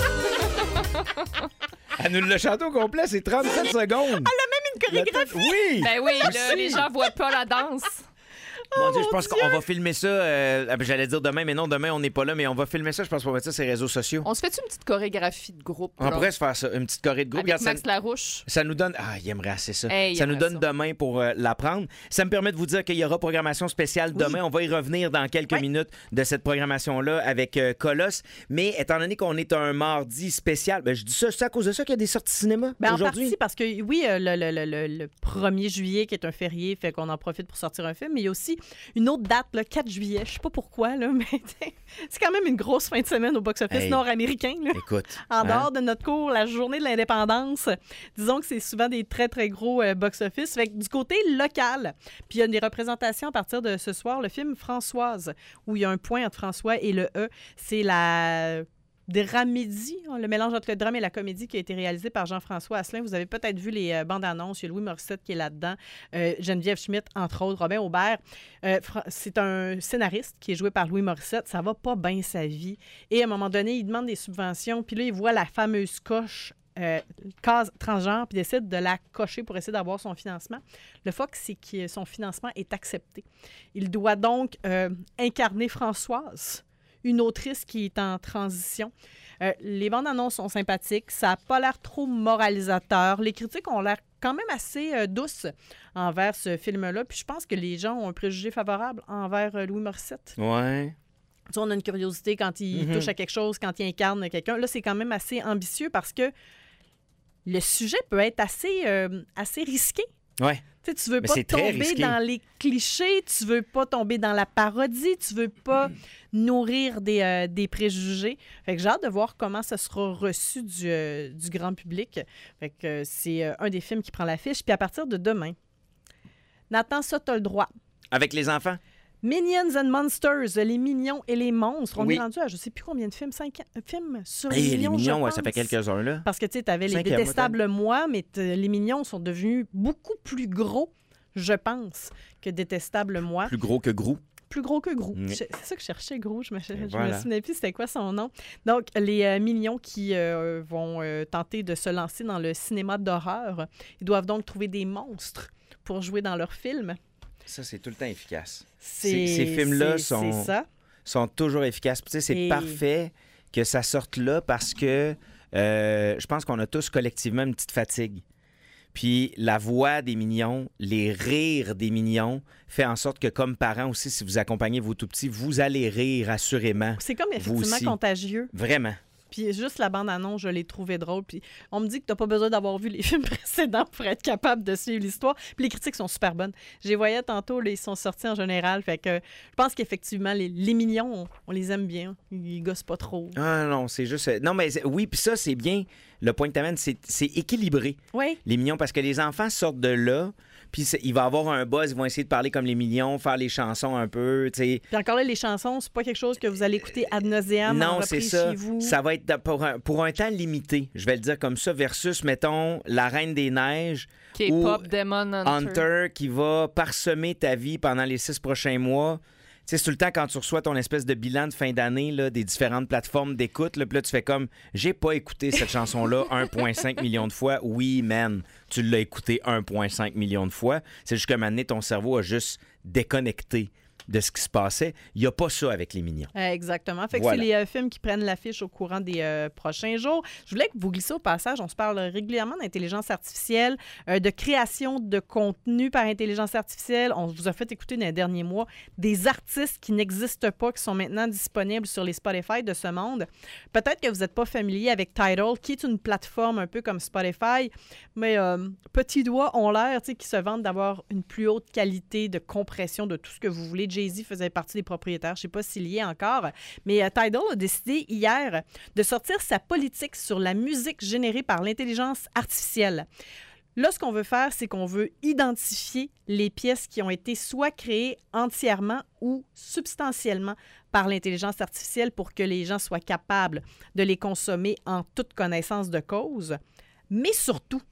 Elle nous le chante au complet, c'est 37 secondes. Elle a même une chorégraphie. Oui. Ben oui, là, les gens voient pas la danse. Mon Dieu, je pense qu'on va filmer ça. J'allais dire demain, mais non, demain, on n'est pas là, mais on va filmer ça. Je pense qu'on va mettre ça sur les réseaux sociaux. On se fait-tu une petite chorégraphie de groupe? On pourrait se faire ça, une petite choré de groupe. Avec Max Larouche. Ça nous donne... Ah, il aimerait assez ça. Hey, ça nous donne demain pour l'apprendre. Ça me permet de vous dire qu'il y aura programmation spéciale demain. On va y revenir dans quelques minutes de cette programmation-là avec Colosse. Mais étant donné qu'on est un mardi spécial, je dis ça, c'est à cause de ça qu'il y a des sorties cinéma aujourd'hui? En partie, parce que oui, le 1er juillet, qui est un férié, fait qu'on en profite pour sortir un film, mais il y a aussi une autre date, le 4 juillet. Je sais pas pourquoi, là, mais c'est quand même une grosse fin de semaine au box-office nord-américain. Là. Écoute. En dehors de notre cours, la journée de l'indépendance, disons que c'est souvent des très, très gros box-office. Fait que du côté local, puis il y a des représentations à partir de ce soir, le film Françoise, où il y a un point entre François et le E. C'est la... dramédie, le mélange entre le drame et la comédie qui a été réalisé par Jean-François Asselin. Vous avez peut-être vu les bandes annonces. Il y a Louis Morissette qui est là-dedans, Geneviève Schmidt, entre autres, Robin Aubert. C'est un scénariste qui est joué par Louis Morissette. Ça va pas bien sa vie. Et à un moment donné, il demande des subventions. Puis là, il voit la fameuse coche case transgenre, puis décide de la cocher pour essayer d'avoir son financement. Le fuck, c'est que son financement est accepté. Il doit donc incarner Françoise, une autrice qui est en transition. Les bandes annonces sont sympathiques. Ça n'a pas l'air trop moralisateur. Les critiques ont l'air quand même assez douces envers ce film-là. Puis je pense que les gens ont un préjugé favorable envers Louis Morissette. Ouais. Tu sais, on a une curiosité quand il touche à quelque chose, quand il incarne quelqu'un. Là, c'est quand même assez ambitieux parce que le sujet peut être assez risqué. Ouais. Tu sais, tu veux pas tomber dans les clichés, tu veux pas tomber dans la parodie, tu veux pas nourrir des préjugés. Fait que j'ai hâte de voir comment ça sera reçu du grand public. Fait que c'est un des films qui prend l'affiche. Puis à partir de demain, Nathan, ça, t'as le droit. Avec les enfants? Minions and Monsters, les mignons et les monstres. On est rendu à je sais plus combien de films, 5 films sur les mignons. Les mignons, ça fait quelques-uns, là. Parce que tu sais, t'avais les Détestables Moi, mais les mignons sont devenus beaucoup plus gros, je pense, que Détestables Moi. Plus gros que Grou. Plus gros que Grou. C'est ça que je cherchais, Grou. Je me souvenais plus c'était quoi son nom. Donc, les mignons qui vont tenter de se lancer dans le cinéma d'horreur, ils doivent donc trouver des monstres pour jouer dans leur film. Ça, c'est tout le temps efficace. Ces films-là sont toujours efficaces. Tu sais, c'est parfait que ça sorte là parce que je pense qu'on a tous collectivement une petite fatigue. Puis la voix des mignons, les rires des mignons fait en sorte que comme parents aussi, si vous accompagnez vos tout-petits, vous allez rire assurément. C'est comme effectivement contagieux. Vraiment. Puis juste la bande-annonce, je l'ai trouvé drôle. Puis on me dit que t'as pas besoin d'avoir vu les films précédents pour être capable de suivre l'histoire. Puis les critiques sont super bonnes. Je les voyais tantôt, là, ils sont sortis en général. Fait que je pense qu'effectivement, les mignons, on les aime bien. Ils gossent pas trop. Ah non, c'est juste... Non, mais oui, puis ça, c'est bien. Le point que t'amènes, c'est équilibré. Oui. Les mignons, parce que les enfants sortent de là... Puis il va avoir un buzz, ils vont essayer de parler comme les mignons, faire les chansons un peu, tu sais. Puis encore là, les chansons, c'est pas quelque chose que vous allez écouter ad nauseam en reprise chez vous. Ça va être pour un temps limité, je vais le dire comme ça, versus, mettons, La Reine des Neiges K-pop Demon Hunter qui va parsemer ta vie pendant les 6 prochains mois. Tu sais, c'est tout le temps quand tu reçois ton espèce de bilan de fin d'année là, des différentes plateformes d'écoute, là, puis là, tu fais comme, j'ai pas écouté cette chanson-là 1,5 million de fois. Oui, man, tu l'as écouté 1,5 million de fois. C'est juste qu'à un moment donné, ton cerveau a juste déconnecté de ce qui se passait. Il n'y a pas ça avec les mignons. Exactement. Fait que c'est les films qui prennent l'affiche au courant des prochains jours. Je voulais que vous glissez au passage. On se parle régulièrement d'intelligence artificielle, de création de contenu par intelligence artificielle. On vous a fait écouter dans les derniers mois des artistes qui n'existent pas, qui sont maintenant disponibles sur les Spotify de ce monde. Peut-être que vous n'êtes pas familier avec Tidal, qui est une plateforme un peu comme Spotify, mais petits doigts ont l'air qui se vantent d'avoir une plus haute qualité de compression de tout ce que vous voulez. Jay-Z faisait partie des propriétaires. Je ne sais pas s'il y est encore. Mais Tidal a décidé hier de sortir sa politique sur la musique générée par l'intelligence artificielle. Là, ce qu'on veut faire, c'est qu'on veut identifier les pièces qui ont été soit créées entièrement ou substantiellement par l'intelligence artificielle pour que les gens soient capables de les consommer en toute connaissance de cause. Mais surtout,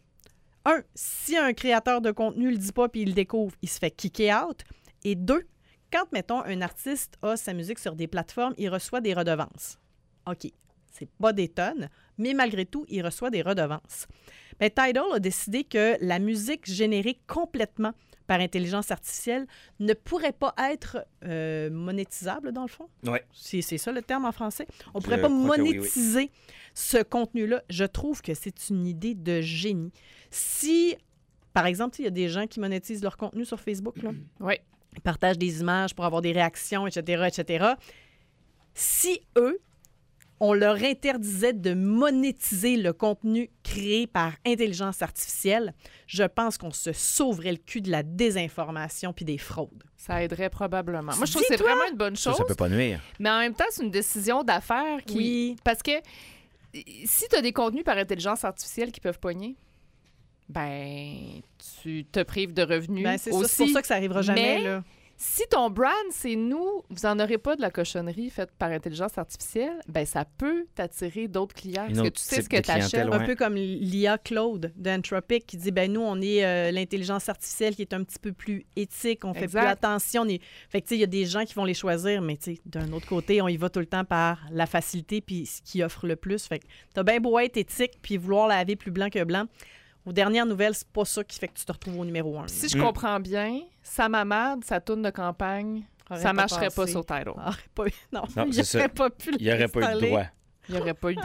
si un créateur de contenu ne le dit pas puis il le découvre, il se fait kicker out. Et 2, quand, mettons, un artiste a sa musique sur des plateformes, il reçoit des redevances. OK, c'est pas des tonnes, mais malgré tout, il reçoit des redevances. Bien, Tidal a décidé que la musique générée complètement par intelligence artificielle ne pourrait pas être monétisable, dans le fond. Oui. C'est ça le terme en français. On ne pourrait pas monétiser ce contenu-là. Je trouve que c'est une idée de génie. Si, par exemple, il y a des gens qui monétisent leur contenu sur Facebook, là. Oui. Ils partagent des images pour avoir des réactions, etc., etc. Si eux, on leur interdisait de monétiser le contenu créé par intelligence artificielle, je pense qu'on se sauverait le cul de la désinformation puis des fraudes. Ça aiderait probablement. Moi, je trouve que c'est vraiment une bonne chose. Ça peut pas nuire. Mais en même temps, c'est une décision d'affaires qui... Oui. Parce que si tu as des contenus par intelligence artificielle qui peuvent pogner, ben, tu te prives de revenus c'est aussi. ça, c'est pour ça que ça arrivera jamais, Mais, là. si ton brand, c'est nous, vous n'en aurez pas de la cochonnerie faite par intelligence artificielle, ben ça peut t'attirer d'autres clients parce que tu sais ce que tu achètes. Un peu comme l'IA Claude d'Anthropic qui dit, ben nous, on est l'intelligence artificielle qui est un petit peu plus éthique, on fait plus attention. Fait que, tu sais, il y a des gens qui vont les choisir, mais tu sais, d'un autre côté, on y va tout le temps par la facilité puis ce qui offre le plus. Fait que t'as bien beau être éthique puis vouloir laver plus blanc que blanc. Aux dernières nouvelles, c'est pas ça qui fait que tu te retrouves au numéro 1. Si je comprends bien, ça m'amade, sa tourne de campagne, ça marcherait pas sur Tidal. Non, il n'y aurait pas pu il n'y aurait pas eu de droit. Il n'y aurait pas eu